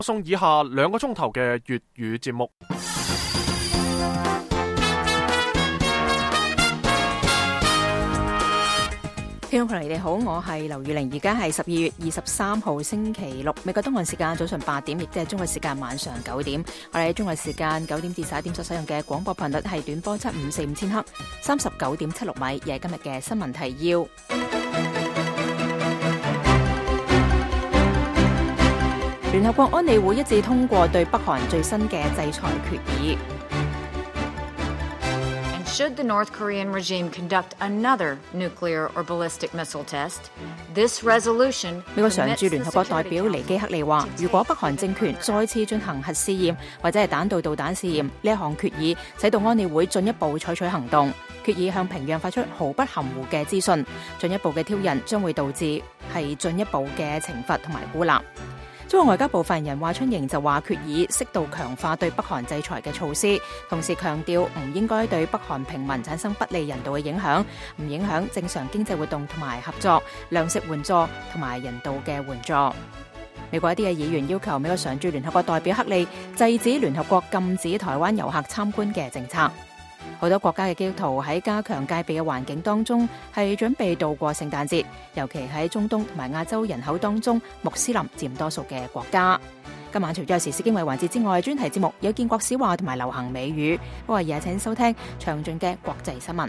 送以下2個鐘頭嘅粵語節目。 聽眾朋友你好，我係劉宇玲，而家係12月23號星期六，美國東岸時間早上8點，亦即係中國時間晚上9點。我哋喺中國時間9點至11點所使用嘅廣播頻率係短波754千赫，39.76米，亦係今日嘅新聞提要。聯合國安理會一致通過對北韓最新嘅制裁決議。 Should the North Korean regime conduct another nuclear or ballistic missile test, this resolution 美國常駐聯合國代表尼基克利話，如果北韓政權再次進行核試驗或者係彈道導彈試驗，呢一項決議使到安理會進一步採取行動。決議向平壤發出毫不含糊嘅資訊，進一步嘅挑釁將會導致係進一步嘅懲罰同埋孤立。中國外交部發言人華春瑩就話，決議適度強化對北韓制裁嘅措施，同時強調唔應該對北韓平民產生不利人道嘅影響，唔影響正常經濟活動同埋合作、糧食援助同埋人道嘅援助。美國一啲嘅議員要求美國常駐聯合國代表克利制止聯合國禁止台灣遊客參觀嘅政策。好多國家嘅基督徒喺加強戒備嘅環境當中，係準備度過聖誕節，尤其喺中東同埋亞洲人口當中，穆斯林佔多數嘅國家。今晚除咗有時事經緯環節之外，專題節目有建國史話同埋流行美語。不過而家請收聽詳盡嘅國際新聞。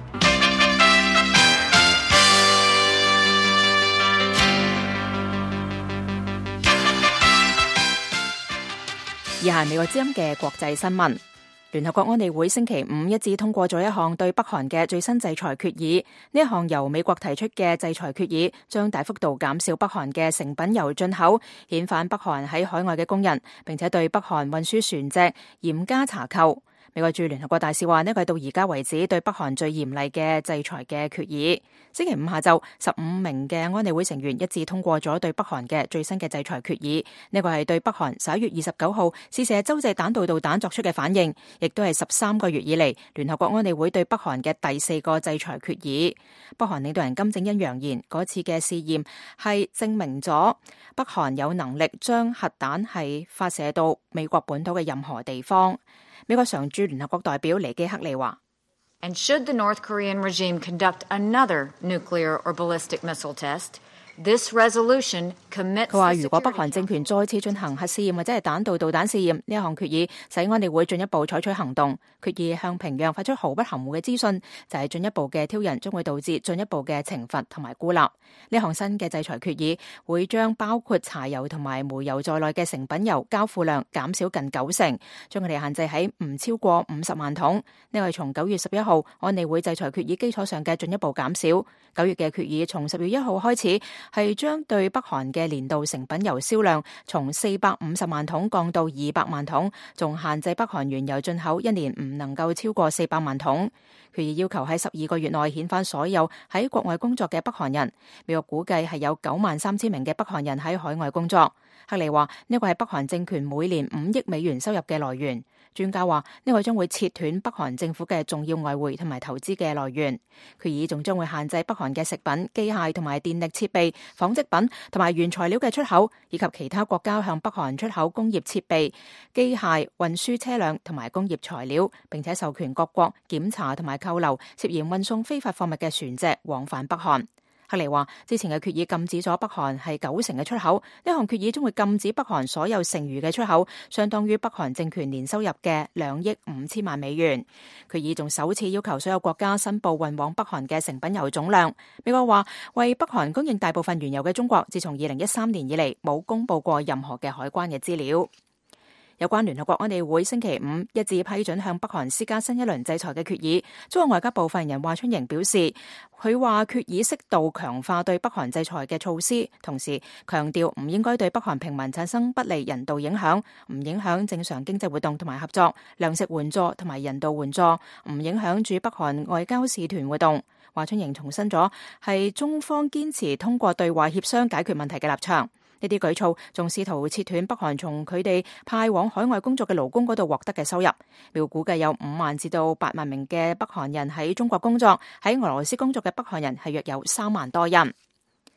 以下係美國之音嘅國際新聞。聯合國安理會星期五一致通過咗一項對北韓嘅最新制裁決議。呢一項由美國提出嘅制裁決議，將大幅度減少北韓嘅成品油進口，遣返北韓喺海外嘅工人，並且對北韓運輸船隻嚴加查扣。美國駐聯合國大使話，呢個係到而家為止對北韓最嚴厲嘅制裁嘅決議。星期五下晝，15名嘅安理會成員一致通過咗對北韓嘅最新嘅制裁決議。呢個係對北韓11月29號試射洲際彈道導彈作出嘅反應，亦都係13個月以嚟聯合國安理會對北韓嘅第4個制裁決議。北韓領導人金正恩揚言，嗰次嘅試驗係證明咗北韓有能力將核彈係發射到美國本土嘅任何地方。美國常駐聯合國代表尼基克利話 ，And should the North Korean regime conduct another nuclear or ballistic missile test, this resolution commits 佢話，如果北韓政權再次進行核試驗或者係彈道導彈試驗，呢一項決議使安理會進一步採取行動。決議向平壤發出毫不含糊嘅資訊，就係進一步嘅挑釁將會導致進一步嘅懲罰同埋孤立。呢項新嘅制裁決議會將包括柴油同埋煤油在內嘅成品油交付量減少近90%，將佢哋限制喺唔超過50萬桶。呢個係從9月11號安理會制裁決議基礎上嘅進一步減少。9月嘅決議從10月1號開始係將對北韓嘅年度成品油銷量從450萬桶降到200萬桶，仲限制北韓原油進口一年唔能夠超過400萬桶。決議要求喺12個月內遣返所有喺國外工作嘅北韓人。美國估計係有93000名嘅北韓人喺海外工作。克里話，呢個係北韓政權每年5億美元收入嘅來源。專家話，呢個將會切斷北韓政府嘅重要外匯同埋投資嘅來源。決議仲將會限制北韓嘅食品、機械同埋電力設備、紡織品同埋原材料嘅出口，以及其他國家向北韓出口工業設備、機械、運輸車輛同埋工業材料，並且授權各國檢查同埋扣留涉嫌運送非法貨物嘅船隻往返北韓。克里話，之前嘅決議禁止咗北韓係90%嘅出口，呢項決議將會禁止北韓所有剩餘嘅出口，相當於北韓政權年收入嘅2億5千萬美元。決議仲首次要求所有國家申報運往北韓嘅成品油總量。美國話，為北韓供應大部分原油嘅中國，自從2013年以嚟冇公布過任何嘅海關嘅資料。有關聯合國安理會星期五一致批准向北韓施加新一輪制裁嘅決議，中國外交部發言人華春瑩表示，佢話決議適度強化對北韓制裁嘅措施，同時強調唔應該對北韓平民產生不利人道影響，唔影響正常經濟活動同埋合作、糧食援助同埋人道援助，唔影響駐北韓外交使團活動。華春瑩重申咗係中方堅持通過對話協商解決問題嘅立場。呢啲舉措仲試圖切斷北韓從佢哋派往海外工作嘅勞工嗰度獲得嘅收入。美國估計有5萬至到8萬名嘅北韓人喺中國工作，喺俄羅斯工作嘅北韓人係約有3萬多人。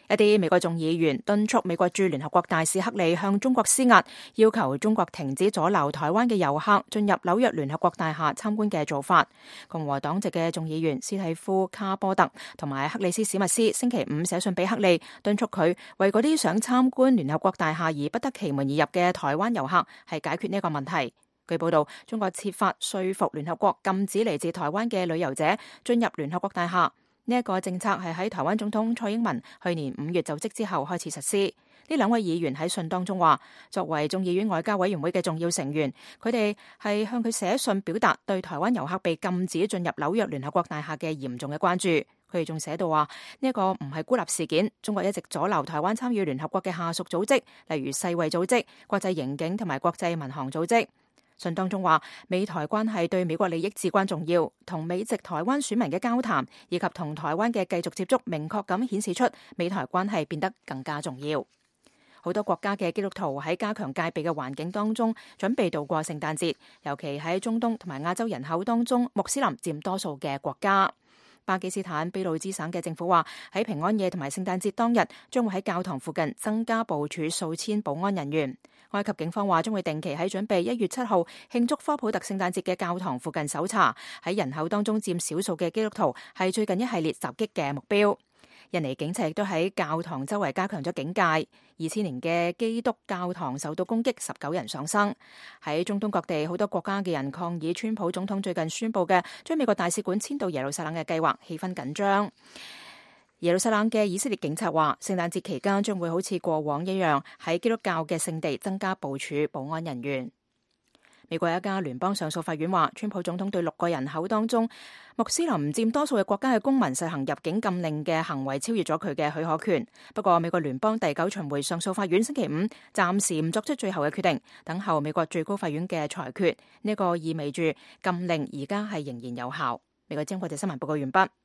一啲美國眾議員敦促美國駐聯合國大使克里向中國施壓，要求中國停止阻撓台灣嘅遊客進入紐約聯合國大廈參觀嘅做法。共和黨籍嘅眾議員斯蒂夫卡波特同埋克里斯史密斯星期五寫信俾克里，敦促佢為嗰啲想參觀聯合國大廈而不得其門而入嘅台灣遊客係解決呢個問題。據報道，中國設法說服聯合國禁止嚟自台灣嘅旅遊者進入聯合國大廈。呢一個政策係喺台灣總統蔡英文去年5月就職之後開始實施。呢兩位議員喺信當中話，作為眾議院外交委員會嘅重要成員，佢哋係向佢寫信表達對台灣遊客被禁止進入紐約聯合國大廈嘅嚴重嘅關注。佢哋仲寫到話，呢一個唔係孤立事件，中國一直阻撓台灣參與聯合國嘅下屬組織，例如世衛組織、國際刑警同埋國際民航組織。信當中話，美台關係對美國利益至關重要，同美籍台灣選民嘅交談以及同台灣嘅繼續接觸，明確咁顯示出美台關係變得更加重要。好多國家嘅基督徒喺加強戒備嘅環境當中，準備度過聖誕節，尤其喺中東同埋亞洲人口當中，穆斯林佔多數嘅國家。巴基斯坦俾路支省嘅政府話，喺平安夜同埋聖誕節當日，將會喺教堂附近增加部署數千保安人員。埃及警方話，將會定期喺準備1月7號慶祝科普特聖誕節嘅教堂附近搜查，喺人口當中佔少數嘅基督徒係最近一系列襲擊嘅目標。印尼警察亦都喺教堂周圍加強咗警戒。2000年嘅基督教堂受到攻擊，19人喪生。喺中東各地，好多國家嘅人抗議川普總統最近宣布嘅將美國大使館遷到耶路撒冷嘅計劃，氣氛緊張。耶路撒冷嘅以色列警察話，聖誕節期間將會好似過往一樣，喺基督教嘅聖地增加部署保安人員。美國一家聯邦上訴法院話，川普總統對6個人口當中穆斯林佔多數嘅國家嘅公民實行入境禁令嘅行為超越咗佢嘅許可權。不過，美國聯邦第9巡迴上訴法院星期5暫時唔作出最後嘅決定，等候美國最高法院嘅裁決。呢個意味住禁令而家係仍然有效。美國之音國際新聞報告完畢。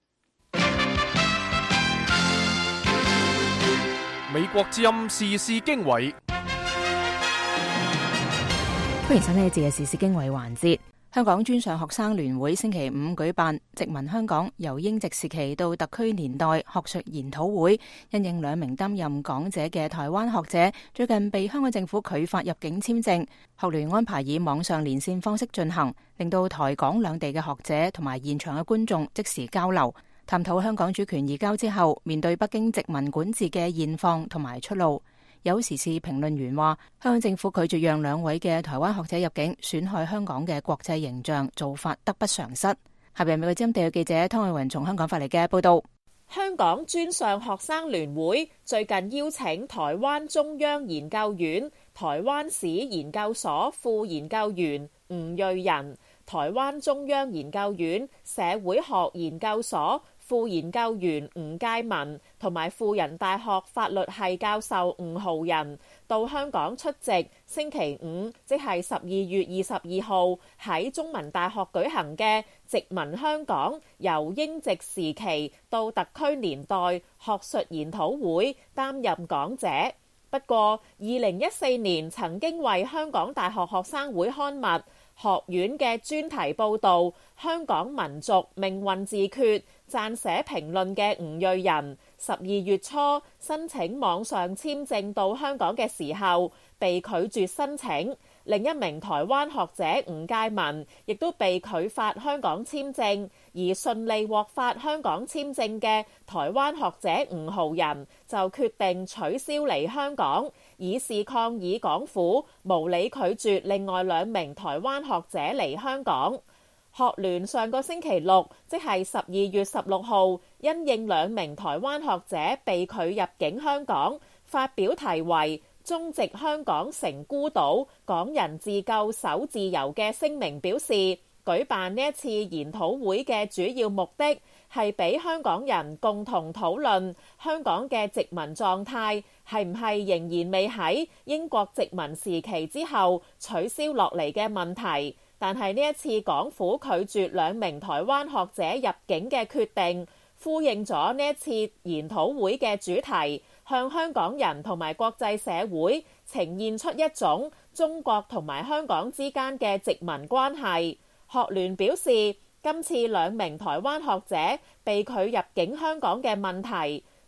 美國之音時事經緯。 歡迎收聽呢節嘅時事經緯環節。香港專上學生聯會星期5舉辦殖民香港由英殖時期到特區年代學術研討會，因應2名擔任講者嘅台灣學者最近被香港政府拒發入境簽證，學聯安排以網上連線方式進行，令到台港兩地嘅學者同埋現場嘅觀眾即時交流，探討香港主權移交之後面對北京殖民管治嘅現況同埋出路。有時事評論員話，香港政府拒絕讓2位嘅台灣學者入境，損害香港嘅國際形象，做法得不償失。下邊美國之音地嘅記者湯慧雲從香港發嚟嘅報道。 香港專上學生聯會最近邀請台灣中央研究院台灣史研究所副研究員吳瑞仁、台灣中央研究院社會學研究所副研究員吳介文同埋輔仁大學法律系教授吳浩仁到香港出席星期5，即係12月22號喺中文大學舉行嘅殖民香港由英殖時期到特區年代學術研討會擔任講者。不過2014年曾經為香港大學學生會刊物學院嘅專題報導香港民族命運自決撰寫評論嘅吳瑞仁12月初申請網上簽證到香港嘅時候被拒絕申請，另一名台灣學者吳介文亦都被拒發香港簽證，而順利獲發香港簽證嘅台灣學者吳浩仁就決定取消嚟香港，以示抗議港府無理拒絕另外2名台灣學者嚟香港。學聯上個星期六，即係12月16號，因應2名台灣學者被拒入境香港，發表題為中殖香港成孤島，港人自救守自由嘅聲明，表示舉辦呢一次研討會嘅主要目的係俾香港人共同討論香港嘅殖民狀態係唔係仍然未喺英國殖民時期之後取消落嚟嘅問題。但係呢一次港府拒絕2名台灣學者入境嘅決定，呼應咗呢一次研討會嘅主題，向香港人同埋國際社會呈現出一種中國同埋香港之間嘅殖民關係。學聯表示，今次2名台灣學者被拒入境香港嘅問題，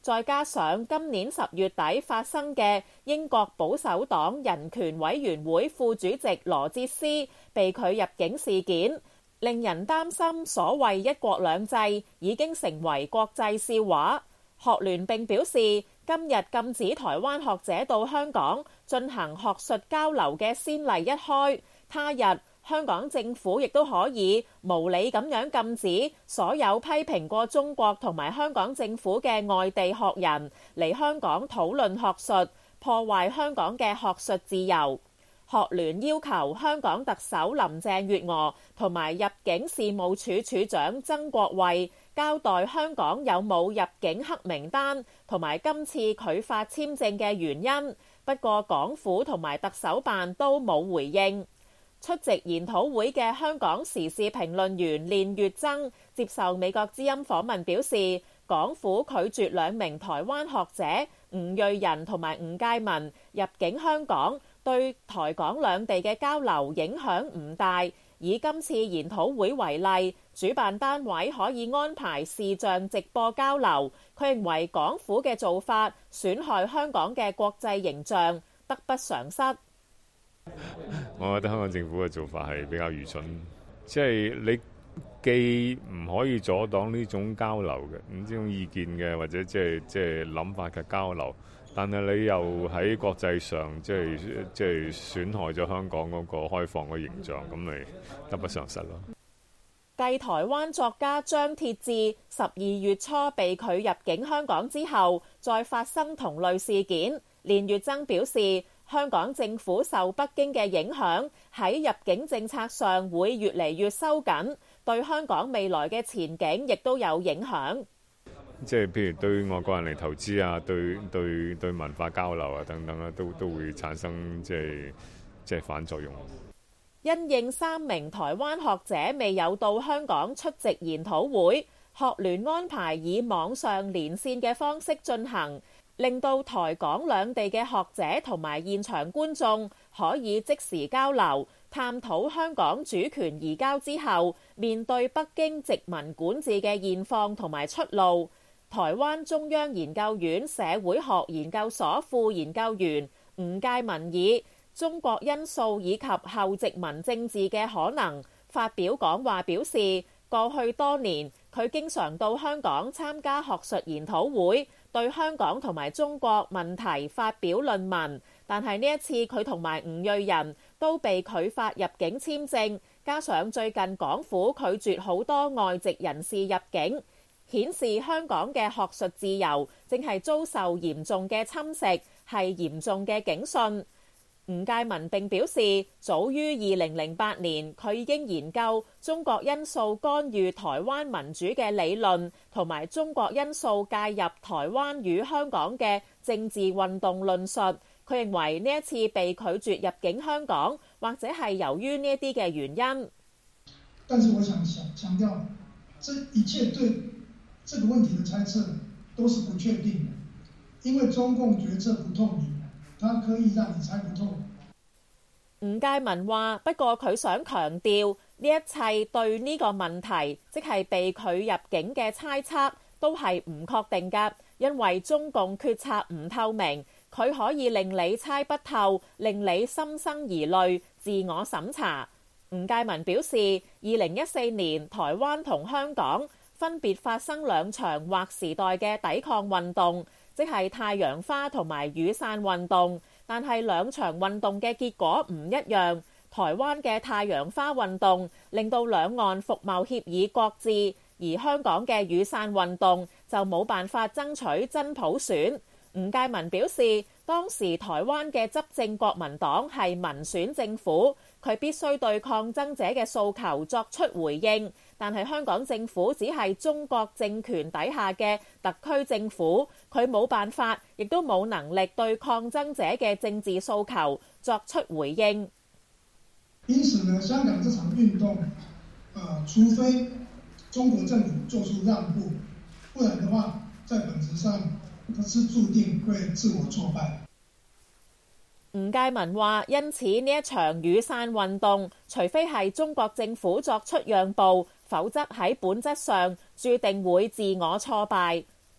再加上今年10月底發生嘅英國保守黨人權委員會副主席羅哲斯被拒入境事件，令人擔心所謂一國兩制已經成為國際笑話。學聯並表示，今日禁止台灣學者到香港進行學術交流嘅先例一開，他日香港政府亦都可以無理咁樣禁止所有批評過中國同埋香港政府嘅外地學人嚟香港討論學術，破壞香港嘅學術自由。學聯要求香港特首林鄭月娥同埋入境事務處處長曾國衛交代香港有冇入境黑名單同埋今次拒發簽證嘅原因，不過港府同埋特首辦都冇回應。出席研討會嘅香港時事評論員練乙錚接受美國之音訪問表示，港府拒絕2名台灣學者吳瑞仁同埋吳介民入境香港，對台港兩地嘅交流影響唔大。以今次研討會為例，主辦單位可以安排視像直播交流。佢認為港府嘅做法損害香港嘅國際形象，得不償失。 我覺得香港政府嘅做法係比較愚蠢，即係你既唔可以阻擋呢種交流嘅，呢種意見嘅或者即係諗法嘅交流，但係你又喺國際上即係損害咗香港嗰個開放嘅形象，咁咪得不償失咯。 繼台灣作家張鐵志12月初被拒入境香港之後，再發生同類事件。練乙錚表示，香港政府受北京嘅影響，喺入境政策上會越嚟越收緊，對香港未來嘅前景亦都有影響。 即係譬如對外國人嚟投資啊，對文化交流啊等等啦，都會產生即係反作用。 因應3名台灣學者未有到香港出席研討會，學聯安排以網上連線嘅方式進行，令到台港兩地嘅學者同埋現場觀眾可以即時交流，探討香港主權移交之後面對北京殖民管治嘅現況同埋出路。台灣中央研究院社會學研究所副研究員吳介民以中國因素以及後殖民政治嘅可能發表講話，表示過去多年佢經常到香港參加學術研討會，對香港同埋中國問題發表論文，但係呢一次佢同埋吳瑞仁都被拒發入境簽證，加上最近港府拒絕好多外籍人士入境，顯示香港嘅學術自由正係遭受嚴重嘅侵蝕，係嚴重嘅警訊。吳介民並表示，早於2008年，佢已經研究中國因素干預台灣民主嘅理論，同埋中國因素介入台灣與香港嘅政治運動論述。佢認為呢一次被拒絕入境香港，或者係由於呢一啲嘅原因。 但是我想強調，這一切對這個問題的猜測都是不確定的，因為中共決策不透明。他可以讓你猜不透。 吳介民話：不過佢想強調，呢一切對呢個問題，即係被拒入境嘅猜測，都係唔確定㗎，因為中共決策唔透明，佢可以令你猜不透，令你心生疑慮，自我審查。吳介民表示，2014年台灣同香港分別發生2場劃時代嘅抵抗運動，即係太陽花同埋雨傘運動，但係2場運動嘅結果唔一樣。台灣嘅太陽花運動令到兩岸服貿協議擱置，而香港嘅雨傘運動就冇辦法爭取真普選。吳介民表示，當時台灣嘅執政國民黨係民選政府，佢必須對抗爭者嘅訴求作出回應，但係香港政府只係中國政權底下嘅特區政府，佢冇辦法，亦都冇能力對抗爭者嘅政治訴求作出回應。 因此呢，香港這場運動，除非中國政府做出讓步，不然的話，在本質上，它是注定會自我挫敗。 吳介民話：因此呢一場雨傘運動，除非係中國政府作出讓步，否則喺本質上注定會自我挫敗。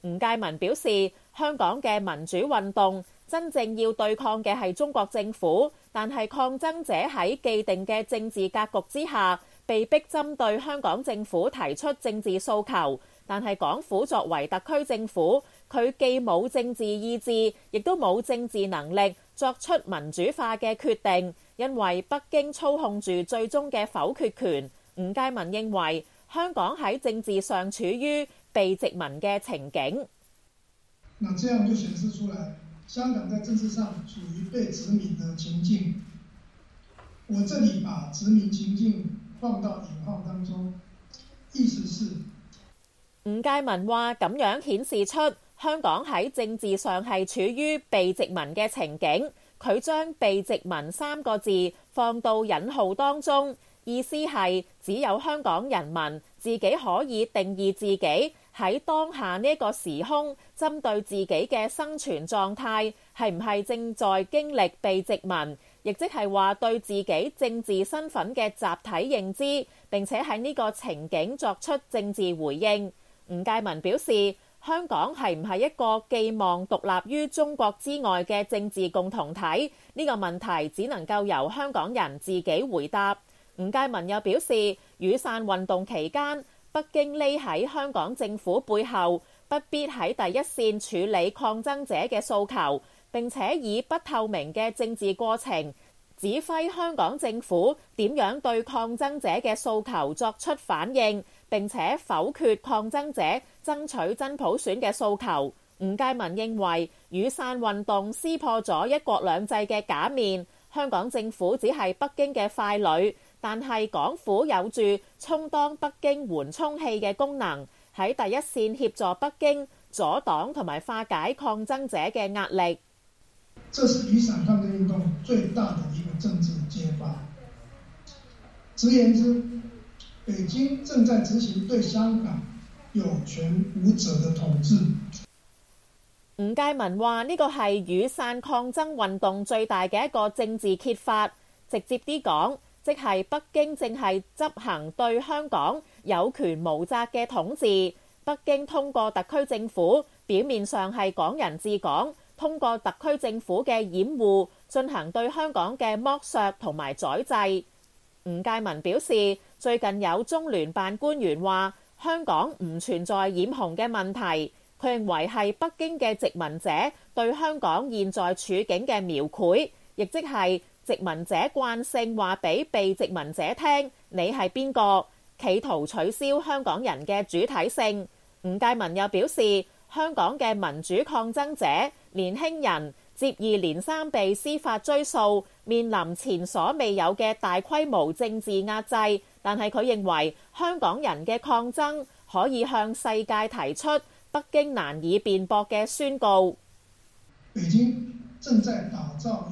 吳介民表示，香港嘅民主運動真正要對抗嘅係中國政府，但係抗爭者喺既定嘅政治格局之下，被逼針對香港政府提出政治訴求。但係港府作為特區政府，佢既冇政治意志，亦都冇政治能力作出民主化嘅決定，因為北京操控住最終嘅否決權。吳介民認為香港喺政治上處於被殖民嘅情景。 那這樣就顯示出來，香港在政治上處於被殖民的情境。我這裡把殖民情境放到引號當中，意思是吳介民話咁樣顯示出香港喺政治上係處於被殖民嘅情景。佢將被殖民3個字放到引號當中，意思係只有香港人民自己可以定義自己喺當下呢個時空，針對自己嘅生存狀態係唔係正在經歷被殖民，亦即係話對自己政治身份嘅集體認知，並且喺呢個情景作出政治回應。吳介民表示，香港係唔係一個寄望獨立於中國之外嘅政治共同體？呢個問題只能夠由香港人自己回答。吳介民又表示，雨傘運動期間，北京匿喺香港政府背後，不必喺第一線處理抗爭者嘅訴求，並且以不透明嘅政治過程指揮香港政府點樣對抗爭者嘅訴求作出反應，並且否決抗爭者爭取真普選嘅訴求。吳介民認為雨傘運動撕破咗一國兩制嘅假面，香港政府只係北京嘅傀儡，但係港府有住充當北京緩衝器嘅功能，喺第一線協助北京阻擋同埋化解抗爭者嘅壓力。 這是雨傘抗爭運動最大的一個政治揭發。直言之，北京正在執行對香港有權無責的統治。 吳介民話呢個係雨傘抗爭運動最大嘅一個政治揭發，直接啲講，即係北京正係執行對香港有權無責嘅統治。北京通過特區政府表面上係港人治港，通過特區政府嘅掩護進行對香港嘅剝削同埋宰制。吳介民表示，最近有中聯辦官員話香港唔存在染紅嘅問題，佢認為係北京嘅殖民者對香港現在處境嘅描繪，亦即係殖民者慣性話俾被殖民者聽你係邊個，企圖取消香港人嘅主體性。吳介民又表示，香港嘅民主抗爭者年輕人接二連三被司法追訴，面臨前所未有嘅大規模政治壓制，但係佢認為香港人嘅抗爭可以向世界提出北京難以辯駁嘅宣告。 北京正在香港打造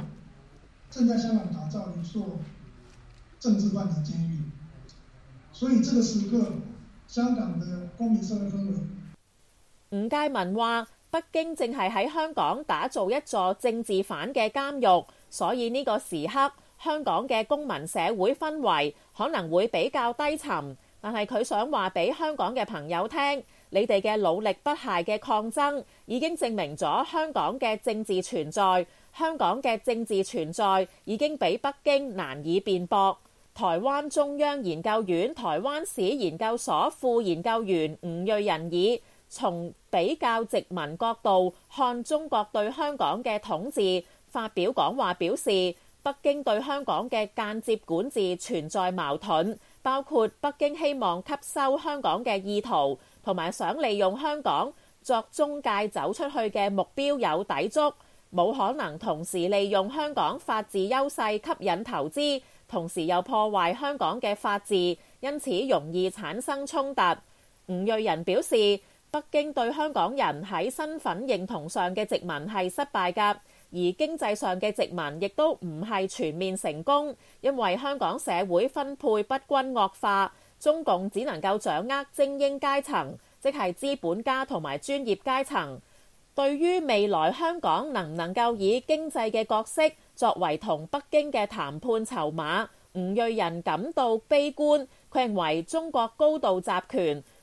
一座政治犯的監獄，所以這個時刻香港的公民社會氛圍。 吳介民話，北京正係喺香港打造一座政治犯嘅監獄，所以呢個時刻香港嘅公民社會氛圍可能會比較低沉，但係佢想話俾香港嘅朋友聽，你哋嘅努力不懈嘅抗爭已經證明咗香港嘅政治存在，香港嘅政治存在已經比北京難以辯駁。台灣中央研究院台灣史研究所副研究員吳瑞仁以從比較殖民角度看中國對香港嘅統治發表講話，表示北京對香港嘅間接管治存在矛盾，包括北京希望吸收香港嘅意圖同埋想利用香港作中介走出去嘅目標有抵觸，冇可能同時利用香港法治優勢吸引投資，同時又破壞香港嘅法治，因此容易產生衝突。吳瑞仁表示，北京對香港人喺身份認同上嘅殖民係失敗㗎，而經濟上嘅殖民亦都唔係全面成功，因為香港社會分配不均惡化，中共只能夠掌握精英階層，即係資本家同埋專業階層。對於未來香港能唔能夠以經濟嘅角色作為同北京嘅談判籌碼，吳瑞仁感到悲觀。佢認為中國高度集權，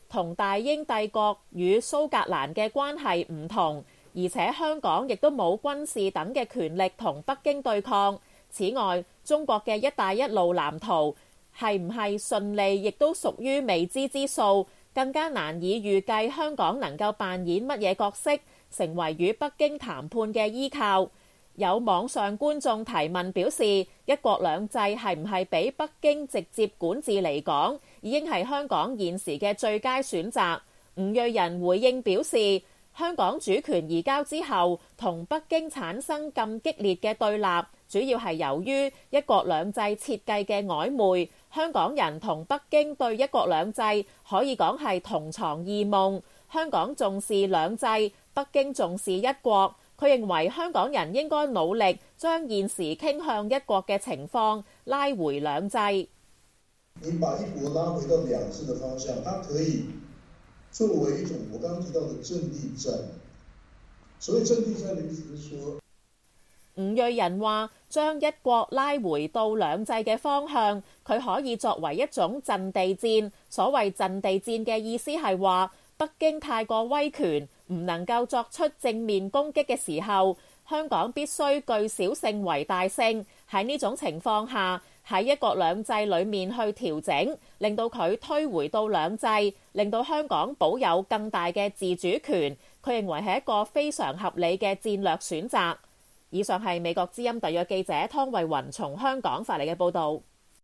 同大英帝國與蘇格蘭嘅關係唔同，而且香港亦都冇軍事等嘅權力同北京對抗。此外，中國嘅一帶一路藍圖係唔係順利，亦都屬於未知之數，更加難以預計香港能夠扮演乜嘢角色，成為與北京談判嘅依靠。有網上觀眾提問表示，一國兩制係唔係俾北京直接管治嚟講，已經係香港現時嘅最佳選擇？吳瑞仁回應表示，香港主權移交之後，同北京產生咁激烈嘅對立，主要係由於一國兩制設計嘅曖昧。香港人同北京對一國兩制可以講係同床異夢。香港重視兩制，北京重視一國。佢認為香港人應該努力將現時傾向一國嘅情況拉回兩制。 你把一國拉回到兩制的方向，它可以作為一種我剛剛提到的陣地戰。所謂陣地戰的意思是說， 吳瑞仁話將一國拉回到兩制嘅方向，佢可以作為一種陣地戰。所謂陣地戰嘅意思係話，北京太過威權，唔能夠作出正面攻擊嘅時候，香港必須據小勝為大勝。喺呢種情況下，喺一國兩制裏面去調整，令到佢推回到兩制，令到香港保有更大嘅自主權。佢認為係一個非常合理嘅戰略選擇。以上係美國之音特約記者湯慧雲從香港發嚟嘅報導。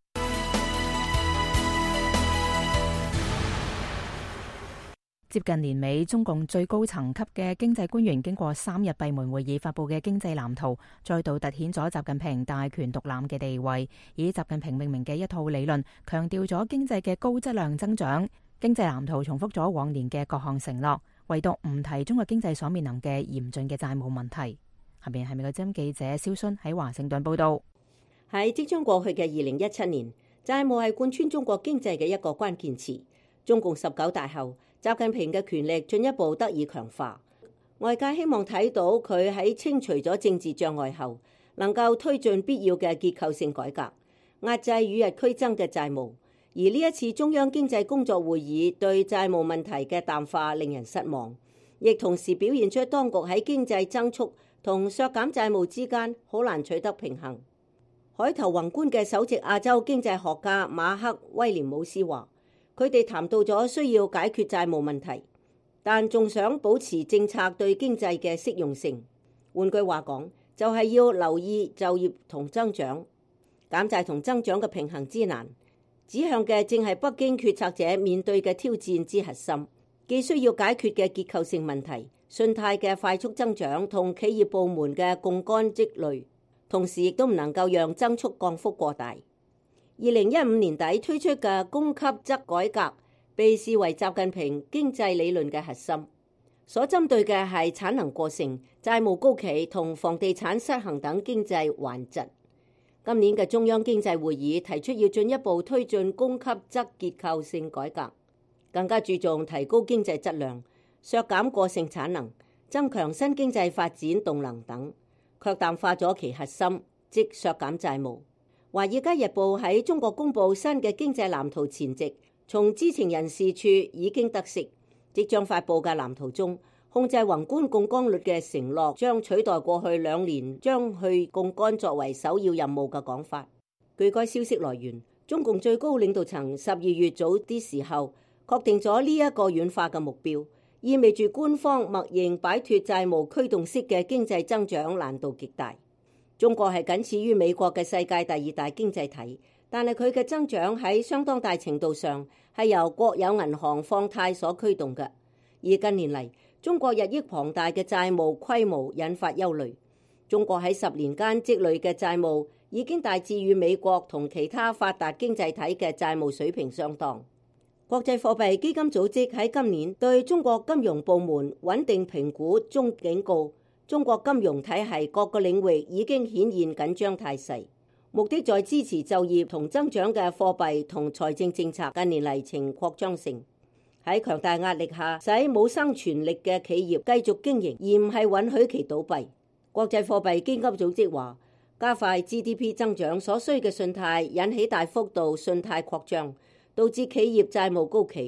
接近年尾，中共最高層級嘅經濟官員經過3日閉門會議發佈嘅經濟藍圖，再度凸顯咗習近平大權獨攬嘅地位。以習近平命名嘅一套理論，強調咗經濟嘅高質量增長。經濟藍圖重複咗往年嘅各項承諾，唯獨唔提中國經濟所面臨嘅嚴峻嘅債務問題。下邊係美國之音記者蕭순喺華盛頓報道。 喺即將過去嘅2017年，債務係貫穿中國經濟嘅一個關鍵詞。中共19大後，習近平嘅權力進一步得以強化。外界希望睇到佢喺清除咗政治障礙後，能夠推進必要嘅結構性改革，壓制與日俱增嘅債務。而呢一次中央經濟工作會議對債務問題嘅淡化令人失望，亦同時表現出當局喺經濟增速同削減債務之間好難取得平衡。海頭宏觀嘅首席亞洲經濟學家馬克威廉姆斯話，佢哋談到咗需要解決債務問題，但仲想保持政策對經濟嘅適用性。換句話講，就係要留意就業同增長、減債同增長嘅平衡之難，指向嘅正係北京決策者面對嘅挑戰之核心，既需要解決嘅結構性問題、信貸嘅快速增長同企業部門嘅槓桿積累，同時亦都唔能夠讓增速降幅過大。2015年底推出嘅供給側改革被視為習近平經濟理論嘅核心，所針對嘅係產能過剩、債務高企同房地產失衡等經濟頑疾。今年嘅中央經濟會議提出要進一步推進供給側結構性改革，更加注重提高經濟質量、削減過剩產能、增強新經濟發展動能等，卻淡化咗其核心，即削減債務。《華爾街日報》喺中國公布新嘅經濟藍圖前夕，從知情人士處已經得悉，即將發布嘅藍圖中，控制宏觀槓桿率嘅承諾將取代過去2年將去槓桿作為首要任務嘅講法。據該消息來源，中共最高領導層12月早啲時候確定咗呢一個軟化嘅目標，意味住官方默認擺脫債務驅動式嘅經濟增長難度極大。中國係僅次於美國嘅世界第2大經濟體，但係佢嘅增長喺相當大程度上係由國有銀行放貸所驅動嘅。而近年嚟，中國日益龐大嘅債務規模引發憂慮。中國喺10年間積累嘅債務已經大致與美國同其他發達經濟體嘅債務水平相當。國際貨幣基金組織喺今年對中國金融部門穩定評估中警告，中國金融體系各個領域已經顯現緊張態勢，目的在支持就業同增長嘅貨幣同財政政策近年嚟呈擴張性，喺強大壓力下使冇生存力嘅企業繼續經營，而唔係允許其倒閉。國際貨幣基金組織話，加快 GDP 增長所需嘅信貸引起大幅度信貸擴張，導致企業債務高企，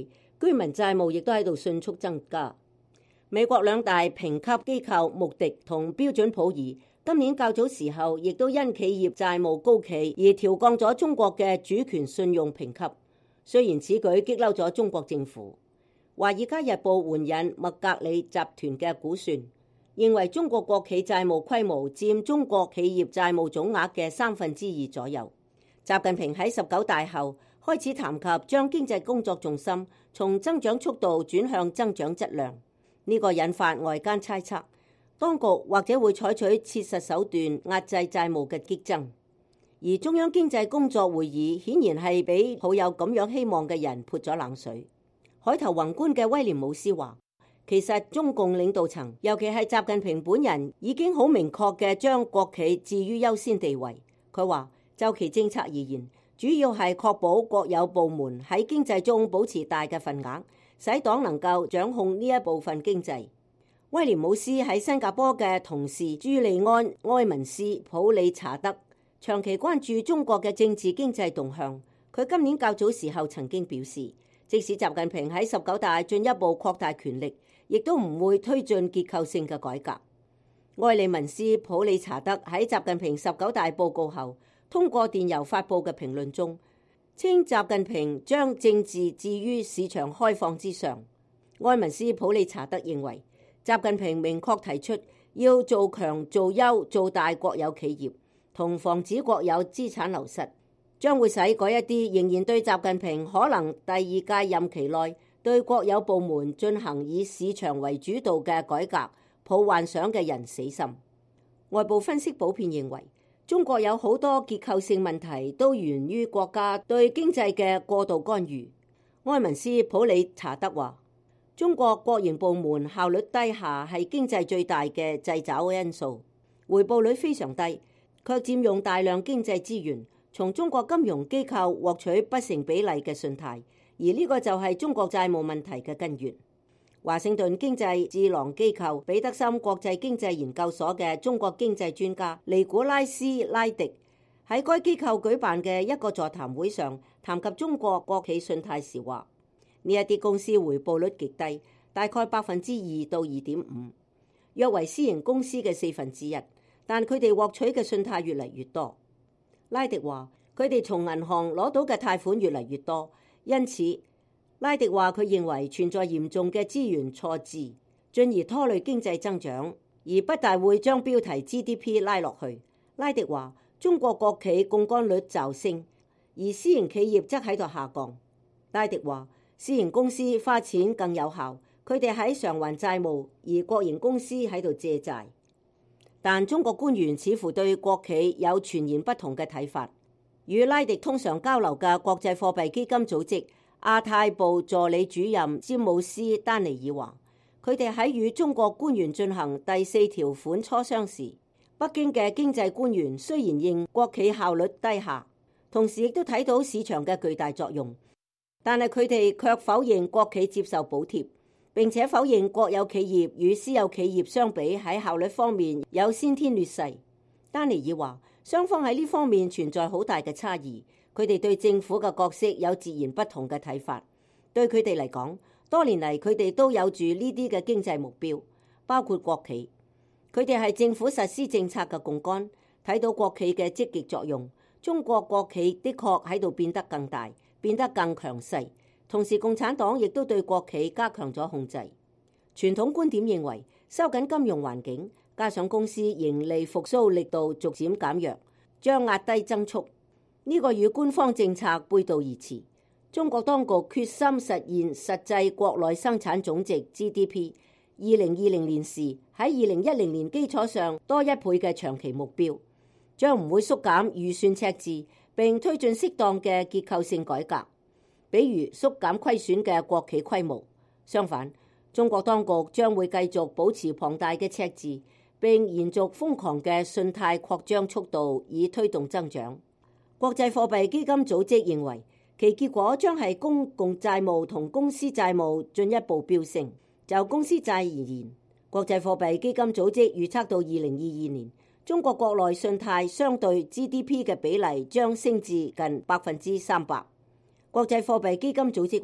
居民債務亦都喺度迅速增加。美國兩大評級機構穆迪同標準普爾今年較早時候亦都因企業債務高企而調降咗中國嘅主權信用評級。雖然此舉激嬲咗中國政府，《華爾街日報》援引麥格里集團嘅估算，認為中國國企債務規模佔中國企業債務總額嘅2/3左右。習近平喺19大後開始談及將經濟工作重心從增長速度轉向增長質量，呢個引發外間猜測，當局或者會採取切實手段壓制債務嘅激增。而中央經濟工作會議顯然係俾抱有咁樣希望嘅人潑咗冷水。海頭宏觀嘅威廉姆斯話，其實中共領導層，尤其係習近平本人，已經好明確嘅將國企置於優先地位。佢話就其政策而言，主要係確保國有部門喺經濟中保持大嘅份額，使黨能夠掌控呢一部分經濟。威廉姆斯喺新加坡嘅同事朱利安·埃文斯普理查德長期關注中國嘅政治經濟動向。佢今年較早時候曾經表示，即使習近平喺19大進一步擴大權力，亦都唔會推進結構性嘅改革。埃利文斯普理查德喺習近平19大報告後通過電郵發布嘅評論中，稱習近平將政治置於市場開放之上。埃文斯普理查德認為，習近平明確提出要做強做優做大國有企業，同防止國有資產流失，將會使嗰一啲仍然對習近平可能第二屆任期內對國有部門進行以市場為主導嘅改革抱幻想嘅人死心。外部分析普遍認為，中國有好多結構性問題都源於國家對經濟嘅過度干預。埃文斯普理查德話，中國國營部門效率低下係經濟最大嘅掣肘因素，回報率非常低，卻佔用大量經濟資源，從中國金融機構獲取不成比例嘅信貸，而呢個就係中國債務問題嘅根源。華盛頓經濟智囊機構彼得森國際經濟研究所嘅中國經濟專家尼古拉斯拉迪喺該機構舉辦嘅一個座談會上談及中國國企信貸時話，呢一啲公司回報率極低，大概2%到2.5%，約為私營公司嘅1/4，但佢哋獲取嘅信貸越嚟越多。拉迪話，佢哋從銀行攞到嘅貸款越嚟越多，因此拉迪話佢認為存在嚴重嘅資源錯置，進而拖累經濟增長，而不大會將標題 GDP 拉落去。拉迪話，中國國企槓桿率驟升，而私營企業則喺度下降。拉迪話，私營公司花錢更有效，佢哋喺償還債務，而國營公司喺度借債。但中國官員似乎對國企有全然不同嘅睇法。與拉迪通常交流嘅國際貨幣基金組織亞太部助理主任詹姆斯丹尼爾話，佢哋喺與中國官員進行第4條款磋商時，北京嘅經濟官員雖然認國企效率低下，同時亦都睇到市場嘅巨大作用，但係佢哋卻否認國企接受補貼，並且否認國有企業與私有企業相比喺效率方面有先天劣勢。丹尼爾話，雙方喺呢方面存在好大嘅差異，佢哋對政府嘅角色有截然不同嘅睇法。對佢哋嚟講，多年嚟佢哋都有住呢啲嘅經濟目標，包括國企。佢哋係政府實施政策嘅槓桿，睇到國企嘅積極作用。中國國企的確喺度變得更大，變得更強勢。同時，共產黨亦都對國企加強咗控制。傳統觀點認為，收緊金融環境，加上公司盈利復甦力度逐漸減弱，將壓低增速。呢個與官方政策背道而馳。中國當局決心實現實際國內生產總值 GDP 2020年時喺2010年基礎上多1倍嘅長期目標，將唔會縮減預算赤字，並推進適當嘅結構性改革，比如縮減虧損嘅國企規模。相反，中國當局將會繼續保持龐大嘅赤字，並延續瘋狂嘅信貸擴張速度，以推動增長。國際貨幣基金組織認為，其結果將係公共債務同公司債務進一步飆升。就公司債而言，國際貨幣基金組織預測到2022年，中國國內信貸相對 GDP 嘅比例將升至近300%。國際貨幣基金組織話，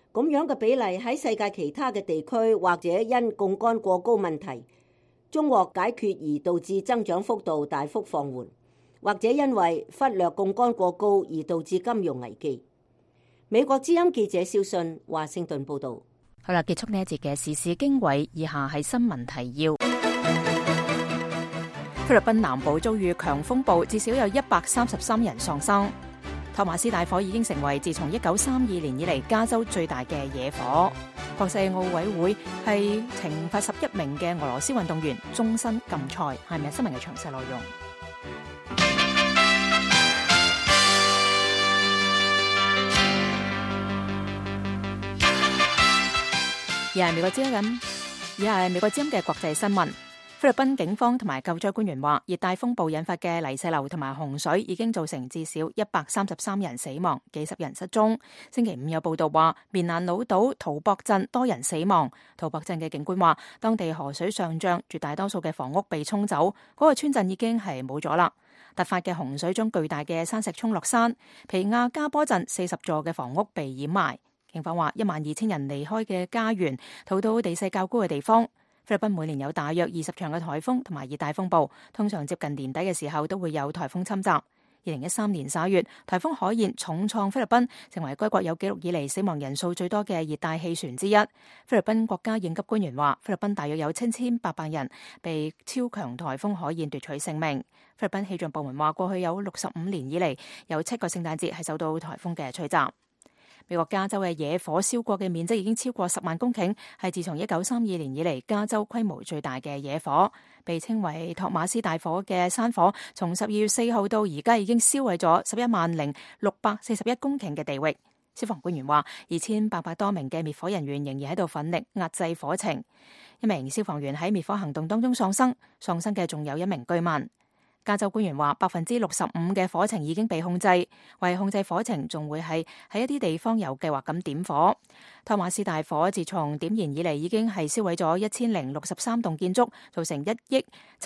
咁樣嘅比例喺世界其他嘅地區，或者因槓桿過高問題中獲解決而導致增長幅度大幅放緩，或者因為忽略槓桿過高而導致金融危機。美國之音記者蕭信華盛頓報導。 好啦，結束呢一節嘅時事經緯，以下係新聞提要。菲律賓南部遭遇強風暴，至少有133人喪生。托馬斯大火已經成為自從1932年以嚟加州最大嘅野火。國際奧委會係懲罰11名嘅俄羅斯運動員終身禁賽。係咪新聞嘅詳細內容？而係美國之音嘅國際新聞。菲律賓警方同埋救災官員話，熱帶風暴引發嘅泥石流同埋洪水已經造成至少133人死亡，幾十人失蹤。星期五有報道話，棉蘭老島圖博鎮多人死亡。圖博鎮嘅警官話，當地河水上漲，絕大多數嘅房屋被沖走，嗰個村鎮已經係冇咗啦。突發嘅洪水將巨大嘅山石沖落山，皮亞加波鎮40座嘅房屋被掩埋。警方話，12000人離開嘅家園，逃到地勢較高嘅地方。菲律賓每年有大約20場嘅颱風同埋熱帶風暴，通常接近年底嘅時候都會有颱風侵襲。2013年11月，颱風海燕重創菲律賓，成為該國有紀錄以嚟死亡人數最多嘅熱帶氣旋之一。菲律賓國家應急官員話，菲律賓大約有7800人被超強颱風海燕奪取性命。菲律賓氣象部門話，過去有65年以嚟，有7個聖誕節係受到颱風嘅吹襲。美國加州嘅野火燒過嘅面積已經超過10萬公頃，係自從1932年以嚟加州規模最大嘅野火。被稱為托馬斯大火嘅山火，從12月4號到而家已經燒毀咗110641公頃嘅地域。消防官員話，2800多名嘅滅火人員仍然喺度奮力壓制火情。一名消防員喺滅火行動當中喪生嘅仲有1名居民。加州官員話，65%嘅火情已經被控制，為控制火情，仲會係喺一啲地方有計劃咁點火。托馬斯大火自從點燃以嚟，已經係燒毀咗1063棟建築，造成1億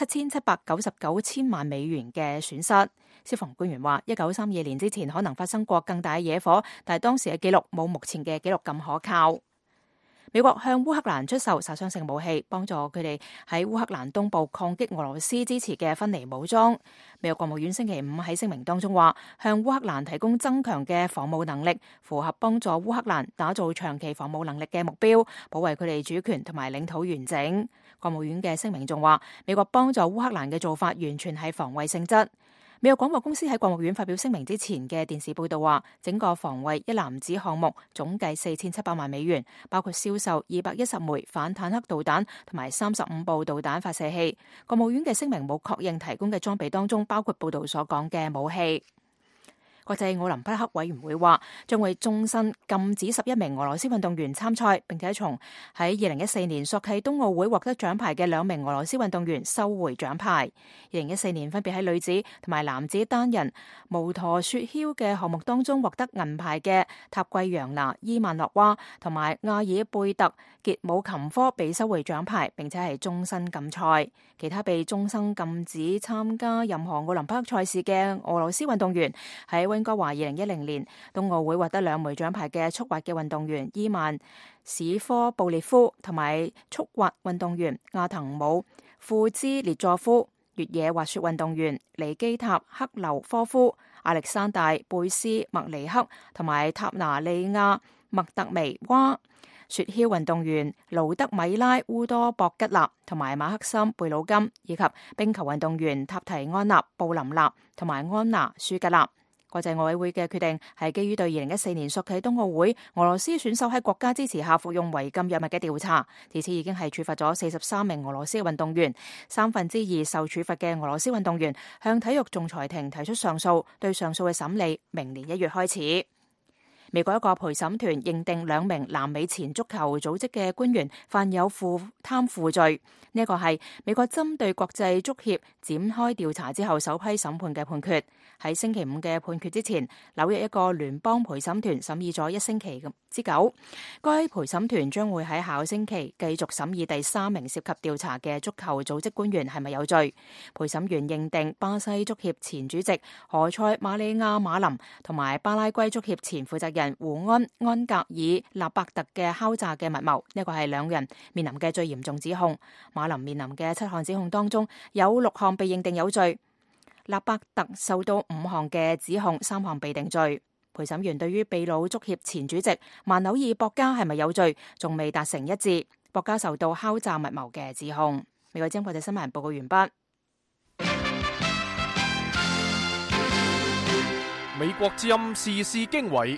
7799千萬美元嘅損失。消防官員話，1932年之前可能發生過更大嘅野火，但係當時嘅記錄冇目前嘅記錄咁可靠。美國向烏克蘭出售殺傷性武器，幫助佢哋喺烏克蘭東部抗擊俄羅斯支持嘅分離武裝。美國國務院星期五喺聲明當中話，向烏克蘭提供增強嘅防務能力，符合幫助烏克蘭打造長期防務能力嘅目標，保衛佢哋主權同埋領土完整。國務院嘅聲明仲話，美國幫助烏克蘭嘅做法完全係防衛性質。美國廣播公司喺國務院發表聲明之前嘅電視報道話，整個防衛一籃子項目總計4700萬美元，包括銷售210枚反坦克導彈同埋35部導彈發射器。國務院嘅聲明冇確認提供嘅裝備當中包括報道所講嘅武器。國際奧林匹克委員會話，將會終身禁止11名俄羅斯運動員參賽，並且從喺2014年索契冬奧會獲得獎牌嘅2名俄羅斯運動員收回獎牌。2014年分別喺女子同埋男子單人無舵雪橇嘅項目當中獲得銀牌嘅塔季揚娜、伊萬諾娃同埋亞爾貝特傑姆琴科被收回獎牌，並且係終身禁賽。其他被終身禁止參加任何奧林匹克賽事嘅俄羅斯運動員喺溫哥華2010年冬奧會獲得2枚獎牌嘅速滑嘅運動員伊曼史科布列夫同埋速滑運動員亞騰姆庫茲列佐夫、越野滑雪運動員尼基塔克留科夫、亞歷山大貝斯麥尼克同埋塔拿利亞麥特維娃、雪橇運動員盧德米拉烏多博吉納同埋馬克森貝魯金，以及冰球運動員塔提安納布林納同埋安娜舒吉納。國際奧委會嘅決定係基於對2014年索契冬奧會俄羅斯選手喺國家支持下服用違禁藥物嘅調查，至此已經係處罰咗43名俄羅斯嘅運動員，2/3受處罰嘅俄羅斯運動員向體育仲裁庭提出上訴，對上訴嘅審理明年1月開始。美國一個陪審團認定2名南美前足球組織嘅官員犯有貪腐罪，呢個係美國針對國際足協展開調查之後首批審判嘅判決。喺星期五嘅判決之前，紐約一個聯邦陪審團審議咗1星期之久。該陪審團將會喺下個星期繼續審議第3名涉及調查嘅足球組織官員係咪有罪。陪審員認定巴西足協前主席何塞馬里亞馬林同埋巴拉圭足協前負責人人胡安·安格爾·納伯特嘅敲詐嘅密謀，呢個係兩人面臨嘅最嚴重指控。馬林面臨嘅7項指控當中，有6項被認定有罪，納伯特受到5項嘅指控，3項被定罪。陪審員對於秘魯足協前主席曼紐爾·博加係咪有罪，仲未達成一致。博加受到敲詐密謀嘅指控。美國之音國際新聞報告完畢。 美國之音時事經緯，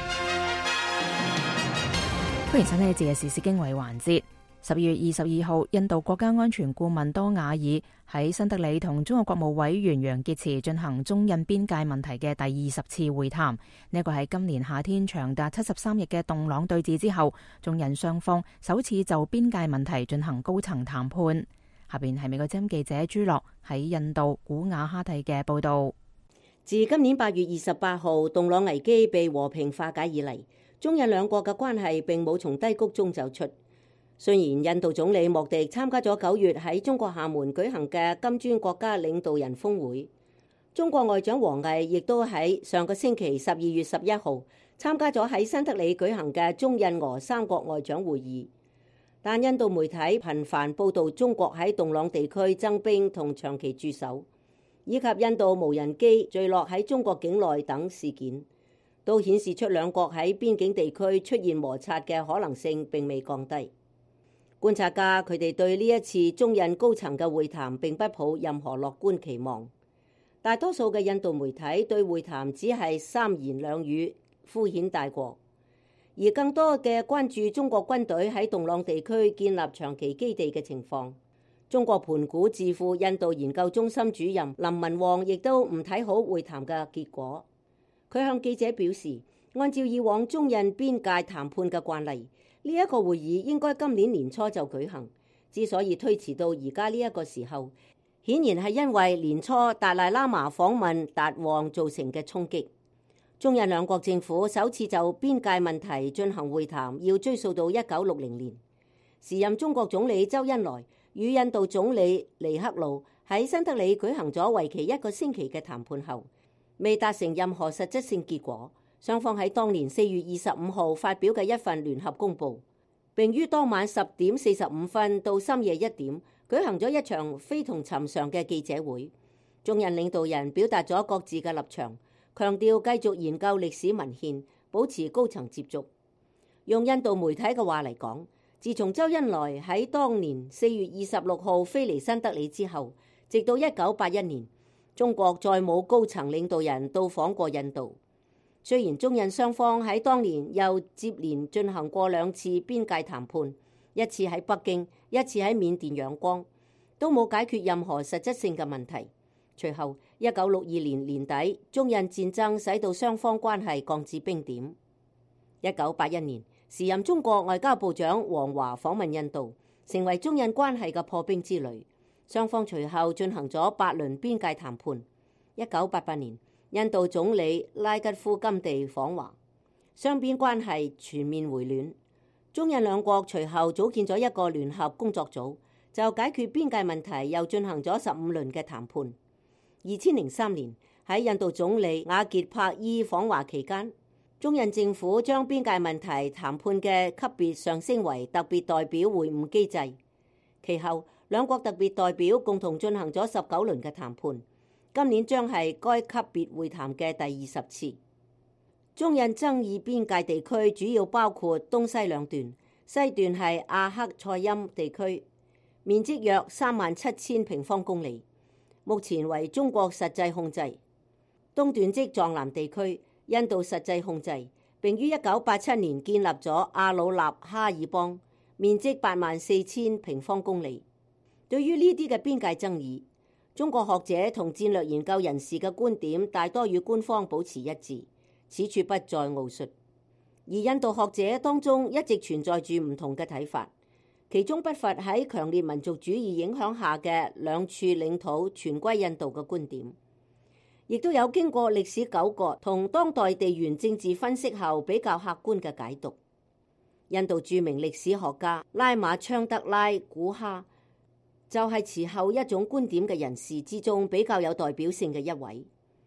歡迎收聽呢節嘅時事經緯環節。12月22號，印度國家安全顧問多瓦爾喺新德里同中國國務委員楊潔篪進行中印邊界問題嘅第20次會談。呢個係今年夏天長達73日嘅動盪對峙之後，中印雙方首次就邊界問題進行高層談判。下邊係美國之音記者朱樂喺印度古瓦哈蒂嘅報道。 自今年8月28號動盪危機被和平化解以嚟，中印兩國嘅關係並冇從低谷中走出。雖然印度總理莫迪參加咗9月喺中國廈門舉行嘅金磚國家領導人峰會，中國外長王毅亦都喺上個星期12月11號參加咗喺新德里舉行嘅中印俄3國外長會議，但印度媒體頻繁報導中國喺動盪地區增兵同長期駐守，以及印度無人機墜落喺中國境內等事件，都顯示出兩國喺邊境地區出現摩擦嘅可能性並未降低。觀察家佢哋對呢一次中印高層嘅會談並不抱任何樂觀期望，大多數嘅印度媒體對會談只係三言兩語敷衍帶過，而更多嘅關注中國軍隊喺動盪地區建立長期基地嘅情況。中國盤古智庫印度研究中心主任林文旺亦都唔睇好會談嘅結果。佢向記者表示，按照以往中印邊界談判嘅慣例，呢一個會議應該今年年初就舉行，之所以推遲到而家呢一個時候，顯然係因為年初達賴喇嘛訪問達旺造成嘅衝擊。中印兩國政府首次就邊界問題進行會談，要追溯到1960年。時任中國總理周恩來與印度總理尼赫魯喺新德里舉行咗為期1個星期嘅談判後，未達成任何實質性結果。雙方喺當年4月25號發表嘅一份聯合公報，並於當晚10點45分到深夜1點舉行咗一場非同尋常嘅記者會。中印領導人表達咗各自嘅立場，強調繼續研究歷史文獻，保持高層接觸。用印度媒體嘅話嚟講，自從周恩來喺當年4月26號飛離新德里之後，直到1981年，中國再冇高層領導人到訪過印度。雖然中印雙方喺當年又接連進行過2次邊界談判，一次喺北京，一次喺緬甸仰光，都冇解決任何實質性嘅問題。隨後1962年年底，中印戰爭使到雙方關係降至冰點。1981年，時任中國外交部長王華訪問印度，成為中印關係嘅破冰之旅。雙方隨後進行咗8輪邊界談判。1988年，印度總理拉吉夫甘地訪華，雙邊關係全面回暖。中印兩國隨後組建咗一個聯合工作組，就解決邊界問題又進行咗15輪嘅談判。2003年喺印度總理瓦傑帕伊訪華期間，中印政府將邊界問題談判嘅級別上升為特別代表會晤機制。其後兩國特別代表共同進行咗19輪嘅談判。今年將係該級別會談嘅第20次。中印爭議邊界地區主要包括東西兩段，西段係阿克塞欽地區，面積約37000平方公里，目前為中國實際控制。東段即藏南地區，印度實際控制，並於1987年建立咗阿魯納哈爾邦，面積84000平方公里。對於呢啲嘅邊界爭議，中國學者同戰略研究人士嘅觀點大多與官方保持一致，此處不再奧述。而印度學者當中一直存在住唔同嘅睇法，其中不乏喺強烈民族主義影響下嘅兩處領土全歸印度嘅觀點，亦都有經過歷史糾葛同當代地緣政治分析後比較客觀嘅解讀。印度著名歷史學家拉馬昌德拉古哈就係持後一種觀點嘅人士之中比較有代表性嘅一位。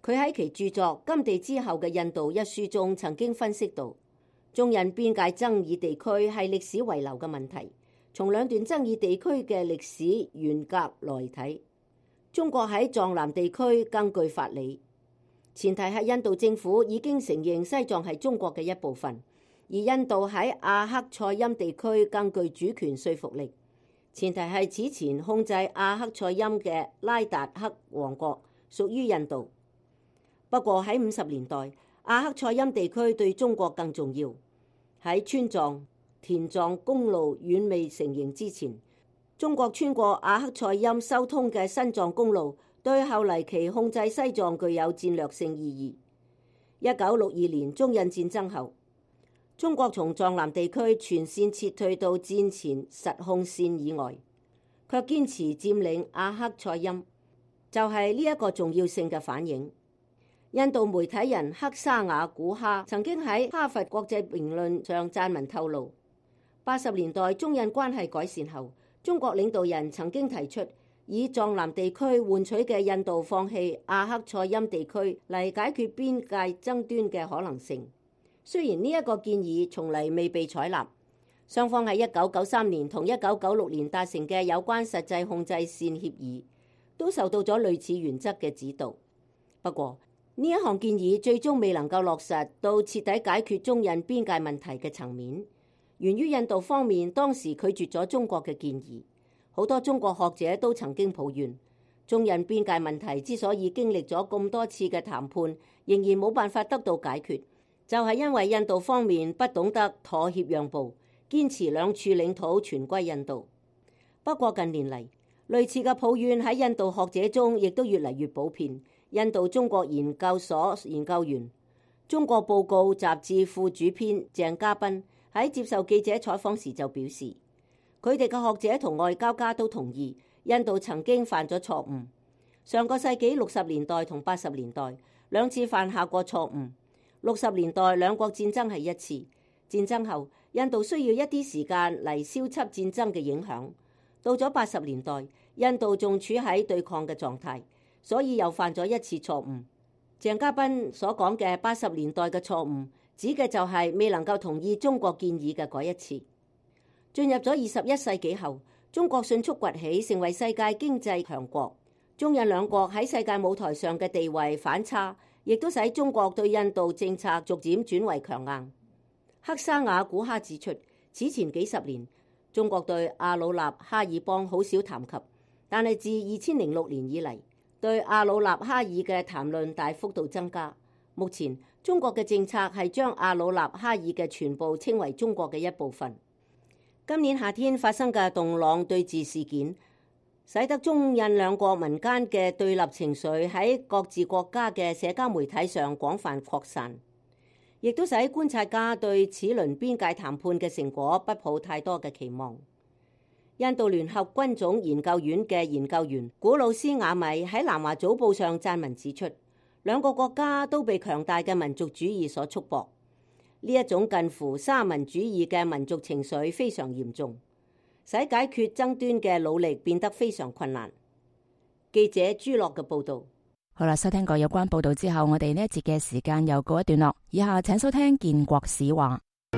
佢喺其著作《甘地之後嘅印度》一書中曾經分析到，中印邊界爭議地區係歷史遺留嘅問題。從兩段爭議地區嘅歷史沿革來睇，中國喺藏南地區更具法理。前提係印度政府已經承認西藏係中國嘅一部分，而印度喺阿克賽欽地區更具主權說服力。前提係此前控制阿克賽欽嘅拉達克王國屬於印度。不過喺50年代，阿克賽欽地區對中國更重要。喺川藏滇藏公路遠未成形之前，中國穿過阿克賽欽修通嘅新藏公路對後嚟其控制西藏具有戰略性意義。1962年中印戰爭後，中國從藏南地區全線撤退到戰前實控線以外，卻堅持佔領阿克賽欽，就係呢一個重要性嘅反映。印度媒體人克沙瓦古哈曾經喺哈佛國際評論上撰文透露，80年代中印關係改善後，中國領導人曾經提出以藏南地區換取嘅印度放棄阿克賽欽地區嚟解決邊界爭端嘅可能性。雖然呢一個建議從嚟未被採納，雙方喺1993年同1996年達成嘅有關實際控制線協議都受到咗類似原則嘅指導。不過呢一項建議最終未能夠落實到徹底解決中印邊界問題嘅層面，源於印度方面當時拒絕咗中國嘅建議。好多中國學者都曾經抱怨，中印邊界問題之所以經歷咗咁多次嘅談判，仍然冇辦法得到解決，就係因為印度方面不懂得妥協讓步，堅持兩處領土全歸印度。不過近年嚟，類似嘅抱怨喺印度學者中亦都越嚟越普遍。印度中國研究所研究員、中國報告雜誌副主編鄭家斌喺接受記者採訪時就表示，佢哋嘅學者同外交家都同意，印度曾經犯咗錯誤。上個世紀60年代同80年代兩次犯下過錯誤。60年代兩國戰爭係一次，戰爭後印度需要一啲時間嚟消輯戰爭嘅影響。到咗80年代，印度仲處喺對抗嘅狀態，所以又犯咗一次錯誤。鄭家斌所講嘅80年代嘅錯誤，指嘅就係未能夠同意中國建議嘅嗰一次。進入咗21世紀後，中國迅速崛起，成為世界經濟強國。中印兩國喺世界舞台上嘅地位反差，亦都使中國對印度政策逐漸轉為強硬。克沙瓦古哈指出，此前幾十年，中國對阿魯納哈爾邦好少談及，但係自2006年以嚟，對阿魯納哈爾嘅談論大幅度增加。目前中國嘅政策係將阿魯納哈爾嘅全部稱為中國嘅一部分。今年夏天發生嘅洞朗對峙事件，使得中印兩國民間嘅對立情緒喺各自國家嘅社交媒體上廣泛擴散，亦都使觀察家對此輪邊界談判嘅成果不抱太多嘅期望。印度聯合軍種研究院嘅研究員古魯斯瓦米喺南華早報上撰文指出，兩個國家都被強大嘅民族主義所束縛，呢一種近乎沙文主義嘅民族情緒非常嚴重，使解決爭端嘅努力變得非常困難。記者朱樂嘅報導。 好啦，收聽過有關報導之後，我哋呢一節嘅時間又告一段落。以下請收聽建國史話。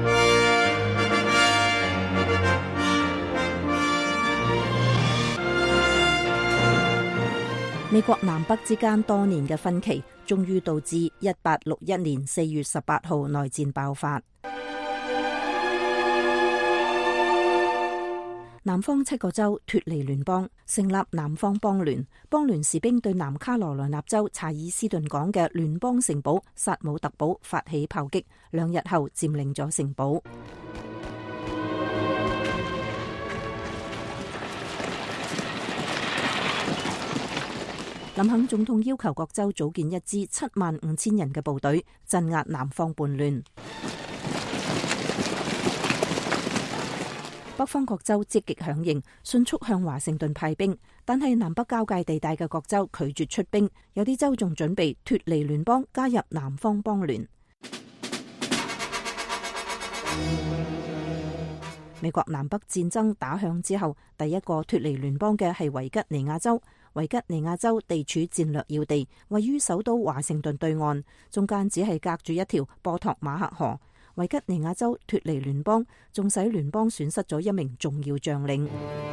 美國南北之間多年嘅分歧，終於導致1861年4月18號內戰爆發。南方7個州脫離聯邦，成立南方邦聯。邦聯士兵對南卡羅來納州查爾斯頓港嘅聯邦城堡薩姆特堡發起炮擊，2日後佔領咗城堡。林肯總統要求各州組建一支75000人嘅部隊，鎮壓南方叛亂。北方各州積極響應，迅速向華盛頓派兵，但係南北交界地帶嘅各州拒絕出兵，有啲州仲準備脫離聯邦，加入南方邦聯。美國南北戰爭打響之後，第一個脫離聯邦嘅係維吉尼亞州。 維吉尼亞州地處戰略要地，位於首都華盛頓對岸，中間只係隔住一條波托馬克河。維吉尼亞州脫離聯邦，仲使聯邦損失咗一名重要將領。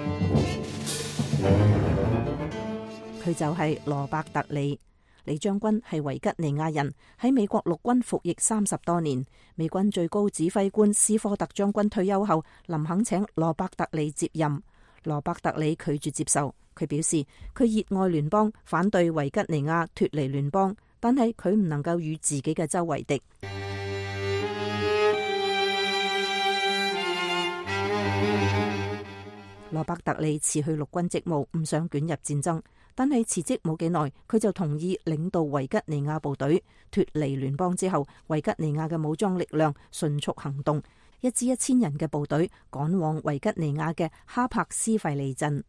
佢就係羅伯特里。李將軍係維吉尼亞人，喺美國陸軍服役30多年。美軍最高指揮官斯科特將軍退休後，林肯請羅伯特里接任。羅伯特里拒絕接受，佢表示佢熱愛聯邦，反對維吉尼亞脫離聯邦，但係佢唔能夠與自己嘅州為敵。羅伯特里辭去陸軍職務，唔想捲入戰爭。但係辭職冇幾耐，佢就同意領導維吉尼亞部隊脫離聯邦之後，維吉尼亞嘅武裝力量迅速行動，一支1000人嘅部隊趕往維吉尼亞嘅哈柏斯費利鎮。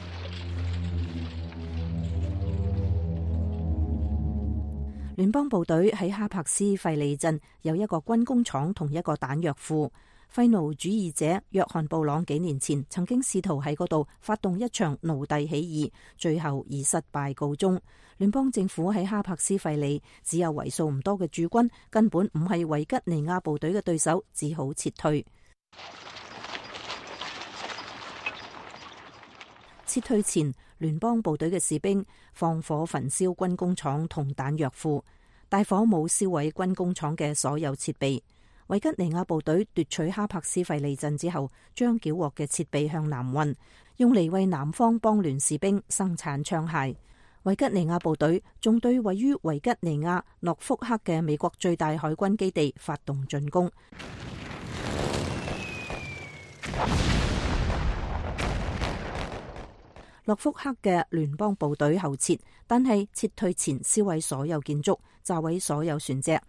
聯邦部隊喺哈柏斯費利鎮有一個軍工廠同一個彈藥庫。廢奴主義者約翰布朗幾年前曾經試圖喺嗰度發動一場奴隸起義，最後以失敗告終。聯邦政府喺哈柏斯費利只有為數唔多嘅駐軍，根本唔係維吉尼亞部隊嘅對手，只好撤退。撤退前，聯邦部隊嘅士兵放火焚燒軍工廠同彈藥庫，大火冇燒毀軍工廠嘅所有設備。維吉尼亞部隊奪取哈柏斯費利鎮之後，將繳獲嘅設備向南運，用嚟為南方邦聯士兵生產槍械。維吉尼亞部隊仲對位於維吉尼亞諾福克嘅美國最大海軍基地發動進攻。諾福克嘅聯邦部隊後撤，但係撤退前燒毀所有建築，炸毀所有船隻。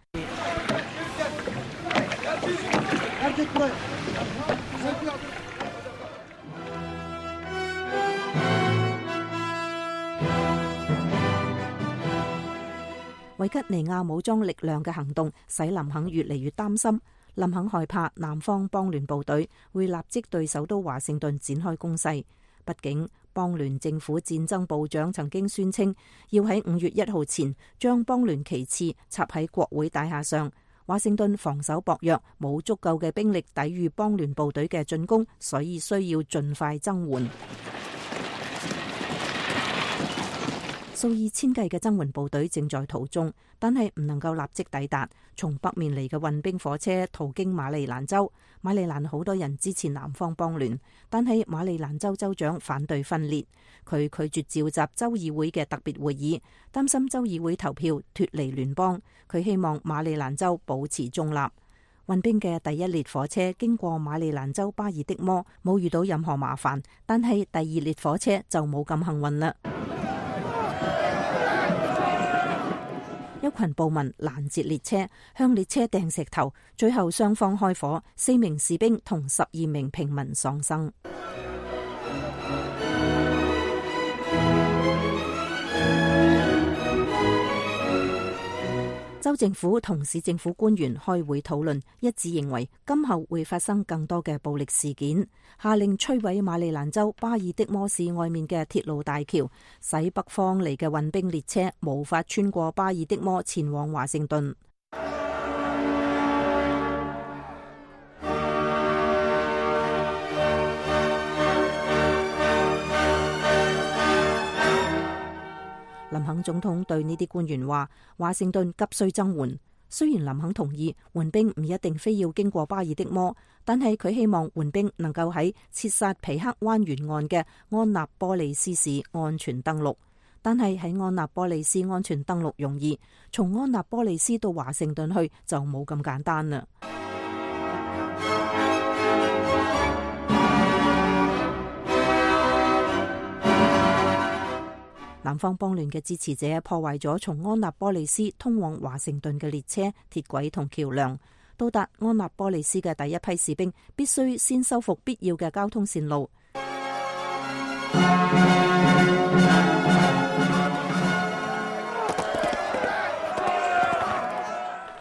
維吉尼亞武裝力量嘅行動使林肯越嚟越擔心。林肯害怕南方邦聯部隊會立即對首都華盛頓展開攻勢。畢竟邦聯政府戰爭部長曾經宣稱要喺5月1號前將邦聯旗幟插喺國會大廈上。華盛頓防守薄弱，冇足夠嘅兵力抵禦邦聯部隊嘅進攻，所以需要盡快增援。數以千計嘅增援部隊正在途中，但係唔能夠立即抵達。從北面嚟嘅運兵火車途經馬里蘭州，馬里蘭好多人支持南方邦聯，但係馬里蘭州州長反對分裂，佢拒絕召集州議會嘅特別會議，擔心州議會投票脫離聯邦。佢希望馬里蘭州保持中立。運兵嘅第一列火車經過馬里蘭州巴爾的摩，冇遇到任何麻煩，但係第2列火車就冇咁幸運啦。一群暴民攔截列車，向列車掟石頭，最後雙方開火，4名士兵同12名平民喪生。州政府同市政府官員開會討論，一致認為今後會發生更多嘅暴力事件，下令摧毀馬里蘭州巴爾的摩市外面嘅鐵路大橋，使北方嚟嘅運兵列車無法穿過巴爾的摩前往華盛頓。林肯總統對呢啲官員話：華盛頓急需增援。雖然林肯同意援兵唔一定非要經過巴爾的摩，但係佢希望援兵能夠喺切薩皮克灣沿岸嘅安納波利斯市安全登陸。但係喺安納波利斯安全登陸容易，從安納波利斯到華盛頓去就冇咁簡單啦。南方邦聯嘅支持者破壞咗從安納波利斯通往華盛頓嘅列車、鐵軌同橋樑。到達安納波利斯嘅第一批士兵必須先修復必要嘅交通線路。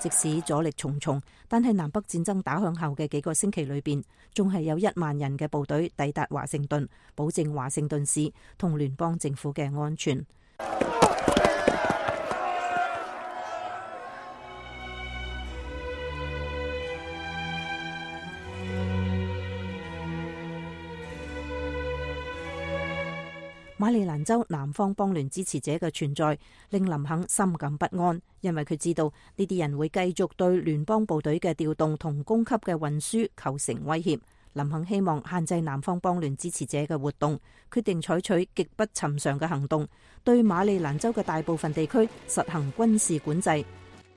即使阻力重重，但係南北戰爭打響後嘅幾個星期裏邊，仲係有1萬人嘅部隊抵達華盛頓，保證華盛頓市同聯邦政府嘅安全。馬里蘭州南方邦聯支持者嘅存在令林肯深感不安，因為佢知道呢啲人會繼續對聯邦部隊嘅調動同供給嘅運輸構成威脅。林肯希望限制南方邦聯支持者嘅活動，決定採取極不尋常嘅行動，對馬里蘭州嘅大部分地區實行軍事管制。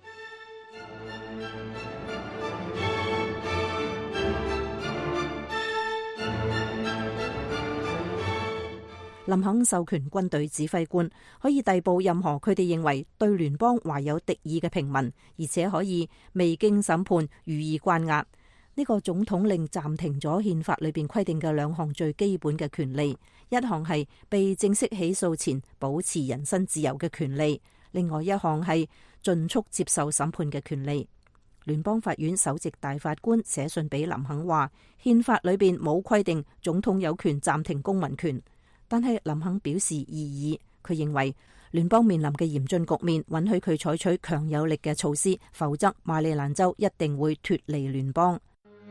林肯授權軍隊指揮官可以逮捕任何佢哋認為對聯邦懷有敵意嘅平民，而且可以未經審判予以關押。呢個總統令暫停咗憲法裏邊規定嘅2項最基本嘅權利，一項係被正式起訴前保持人身自由嘅權利，另外一項係盡速接受審判嘅權利。聯邦法院首席大法官寫信俾林肯話，憲法裏邊冇規定總統有權暫停公民權。但係林肯表示異議，佢認為聯邦面臨嘅嚴峻局面允許佢採取強有力嘅措施，否則馬里蘭州一定會脫離聯邦。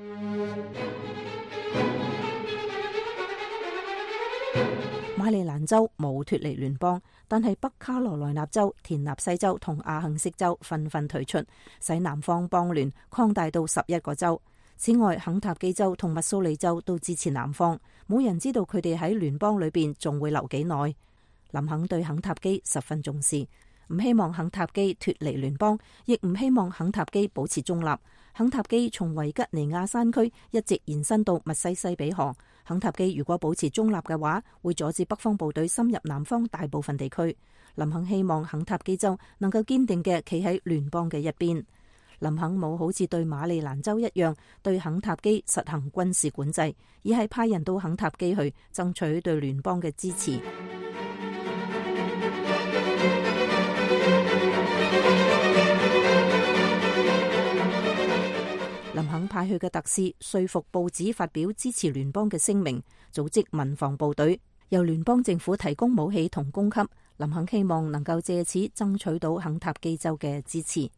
馬里蘭州冇脫離聯邦，但係北卡羅來納州、田納西州同阿肯色州紛紛退出，使南方邦聯擴大到11個州。此外，肯塔基州同密蘇里州都支持南方，冇人知道佢哋喺聯邦裏邊仲會留幾耐。林肯對肯塔基十分重視，唔希望肯塔基脫離聯邦，亦唔希望肯塔基保持中立。肯塔基從維吉尼亞山區一直延伸到密西西比河。肯塔基如果保持中立嘅話，會阻止北方部隊深入南方大部分地區。林肯希望肯塔基州能夠堅定嘅企喺聯邦嘅一邊。林肯冇好似對馬里蘭州一樣對肯塔基實行軍事管制，而係派人到肯塔基去爭取對聯邦嘅支持。林肯派去嘅特使說服報紙發表支持聯邦嘅聲明，組織民防部隊，由聯邦政府提供武器同供給。林肯希望能夠借此爭取到肯塔基州嘅支持。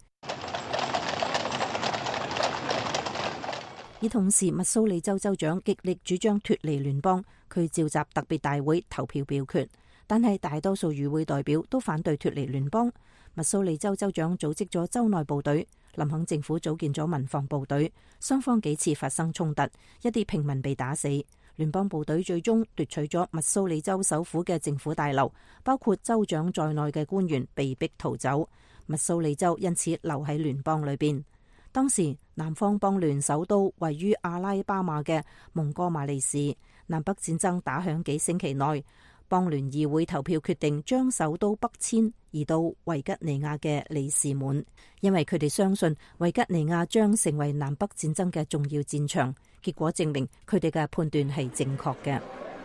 而同時，密蘇里州州長極力主張脫離聯邦，佢召集特別大會投票表決，但係大多數與會代表都反對脫離聯邦。密蘇里州州長組織咗州內部隊，林肯政府組建咗民防部隊，雙方幾次發生衝突，一啲平民被打死。聯邦部隊最終奪取咗密蘇里州首府嘅政府大樓，包括州長在內嘅官員被逼逃走，密蘇里州因此留喺聯邦裏邊。當時南方邦聯首都位於阿拉巴馬嘅蒙哥馬利市，南北戰爭打響幾星期內，邦聯議會投票決定將首都北遷移到維吉尼亞嘅里士滿，因為佢哋相信維吉尼亞將成為南北戰爭嘅重要戰場。結果證明佢哋嘅判斷係正確嘅。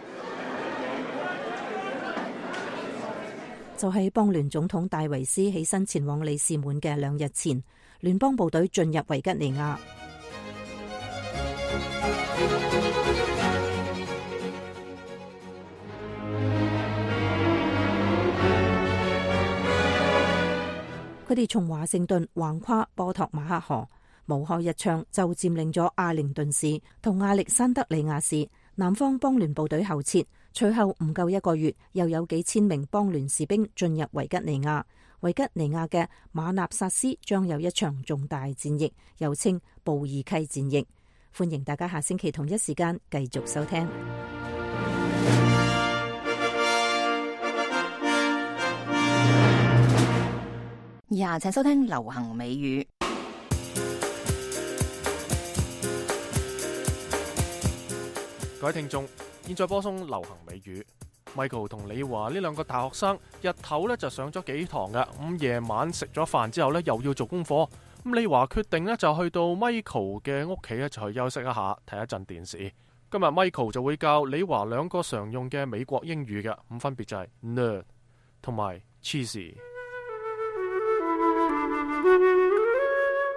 就喺邦聯總統戴維斯起身前往里士滿嘅2日前，聯邦部隊進入維吉尼亞。佢哋從華盛頓橫跨波托馬克河，無開一槍就佔領咗阿靈頓市同亞歷山德里亞市。南方邦聯部隊後撤，隨後唔夠1個月，又有幾千名邦聯士兵進入維吉尼亞。維吉尼亞嘅馬納薩斯將有一場重大戰役，又稱布爾溪戰役。歡迎大家下星期同一時間繼續收聽。 以下請收聽流行美語。 各位聽眾，現在播送流行美語。Michael 同李華呢兩個大學生日頭呢就上咗幾堂㗎，咁夜晚食咗飯之後呢又要做功課。咁李華決定呢就去到 Michael 嘅屋企呢就去休息一下，睇一陣電視。今日 Michael 就會教李華兩個常用嘅美國英語嘅，咁分別就係 nerd 同埋 cheesy。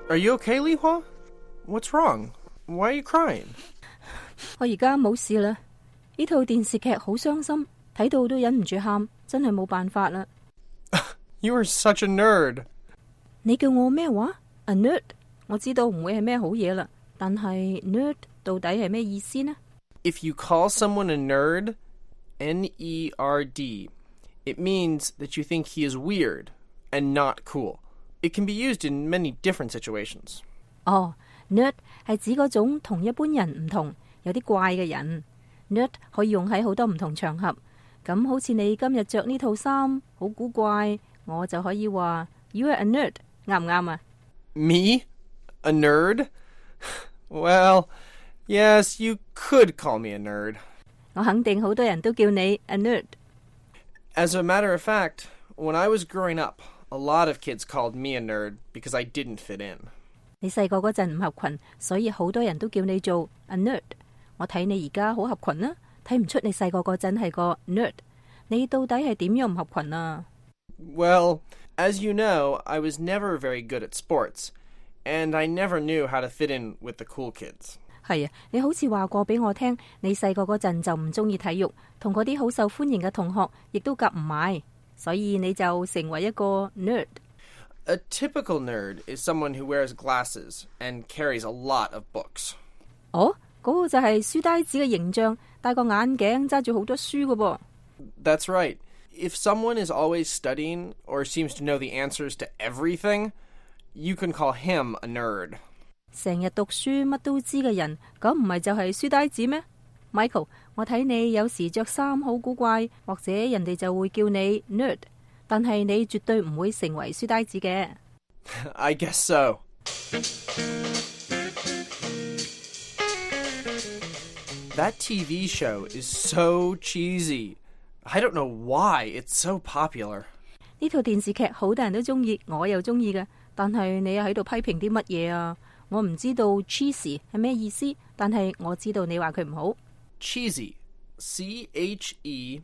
Are you okay, Li Hua? What's wrong? Why are you crying? 我而家冇事啦。呢套電視劇好傷心，睇到都忍唔住喊，真係冇辦法啦。 You are such a nerd. 你叫我咩話？ A nerd？ 我知道唔會係咩好嘢啦，但係 nerd 到底係咩意思呢？ If you call someone a nerd, N-E-R-D, it means that you think he is weird and not cool. It can be used in many different situations. 哦，nerd 係指嗰種同一般人唔同，有啲怪嘅人。nerd 可以用喺好多唔同場合。咁好似你今日着呢套衫好古怪，我就可以話 You are a nerd， 啱唔啱啊？ Me? A nerd? Well, yes, you could call me a nerd. 我肯定好多人都叫你 a nerd。 As a matter of fact, when I was growing up, a lot of kids called me a nerd because I didn't fit in. 你細個嗰陣唔合群，所以好多人都叫你做 a nerd。 我睇你而家好合群啊，睇唔出你細個嗰陣係個 nerd。 你到底係點樣唔合群啊？ Well, as you know, I was never very good at sports, and I never knew how to fit in with the cool kids. 係啊，你好似話過俾我聽，你細個嗰陣就唔中意體育，同嗰啲好受歡迎嘅同學亦都夾唔埋，所以你就成為一個 nerd。 A typical nerd is someone who wears glasses and carries a lot of books. 哦，嗰個就係書呆子嘅形象，戴個眼鏡揸住好多書㗎噃。 That's right. If someone is always studying or seems to know the answers to everything, you can call him a nerd. 成日讀書乜都知嘅人，咁唔係就係書呆子咩？ Michael， 我睇你有時着衫好古怪，或者人哋就會叫你 nerd， 但係你絕對唔會成為書呆子嘅。 I guess so. That TV show is so cheesy. I don't know why it's so popular. 呢套電視劇好多人都中意，我又中意嘅，但係你又喺度批評啲乜嘢啊？我唔知道 cheesy 係咩意思，但係我知道你話佢唔好。 Cheesy, C-H-E-E-S-Y,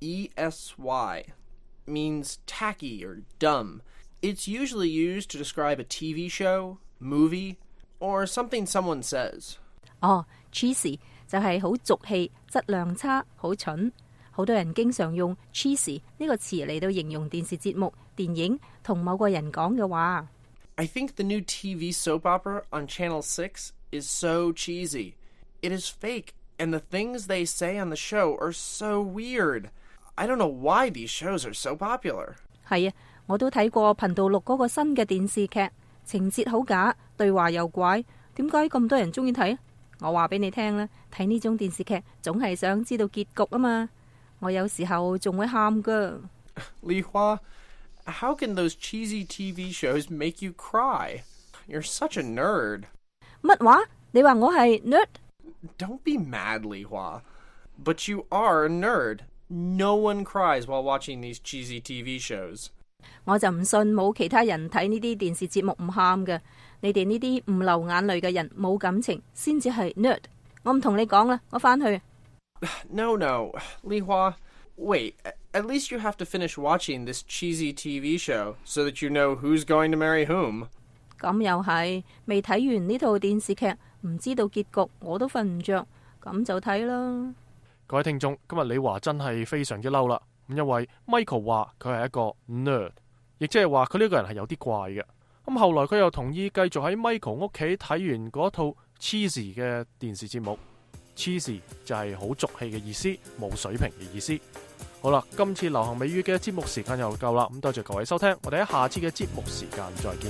means tacky or dumb. It's usually used to describe a TV show, movie, or something someone says. 哦 cheesy 就係好俗氣，質量差，好蠢。好多人經常用 cheesy 呢個詞嚟到形容電視節目、電影同某個人講嘅話。 I think the new TV soap opera on Channel 6 is so cheesy. It is fake, and the things they say on the show are so weird. I don't know why these shows are so popular. 係啊，我都睇過頻道6嗰個新嘅電視劇，情節好假，對話又怪，點解咁多人中意睇？我話俾你聽啦，睇呢種電視劇總係想知道結局啊嘛。我有時候仲會喊㗎。 Li Hua, how can those cheesy TV shows make you cry? You're such a nerd. 乜話？你話我係 nerd？ Don't be mad, Li Hua. But you are a nerd. No one cries while watching these cheesy TV shows. 我就唔信冇其他人睇呢啲電視節目唔喊嘅。你哋呢啲唔流眼淚嘅人冇感情，先至係 nerd。 我唔同你講啦，我返去。 No, Li Hua. Wait, at least you have to finish watching this cheesy TV show so that you know who's going to marry whom. 咁又係，未睇完呢套電視劇，唔知道結局，我都瞓唔着，咁就睇啦。 各位聽眾，今日李華真係非常之嬲啦，咁因為 Michael 話佢係一個 nerd， 亦即係話佢呢個人係有啲怪嘅。咁後來佢又同意繼續喺 Michael 屋企睇完嗰套 cheesy 嘅電視節目。cheesy 就係好俗氣嘅意思，冇水平嘅意思。好啦，今次流行美語嘅節目時間又夠啦，咁多謝各位收聽，我哋喺下次嘅節目時間再見。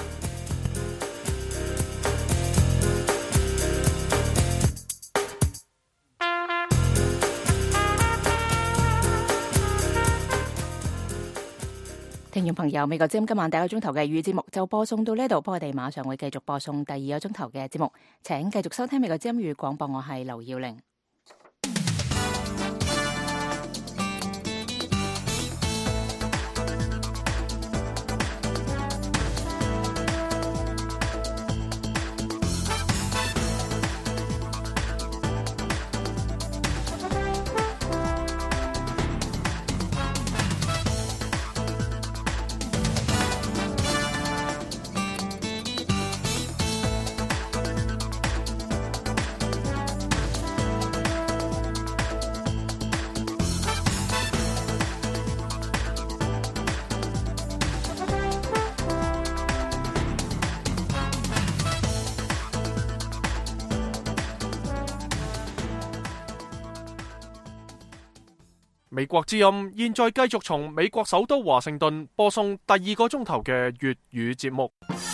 聽眾朋友，美國之音今晚第一個鐘頭嘅粵語節目就播送到呢度，不過我哋馬上會繼續播送第二個鐘頭嘅節目，請繼續收聽美國之音粵語廣播，我係劉耀玲。 美國之音現在繼續從美國首都華盛頓播送第2個鐘頭嘅粵語節目。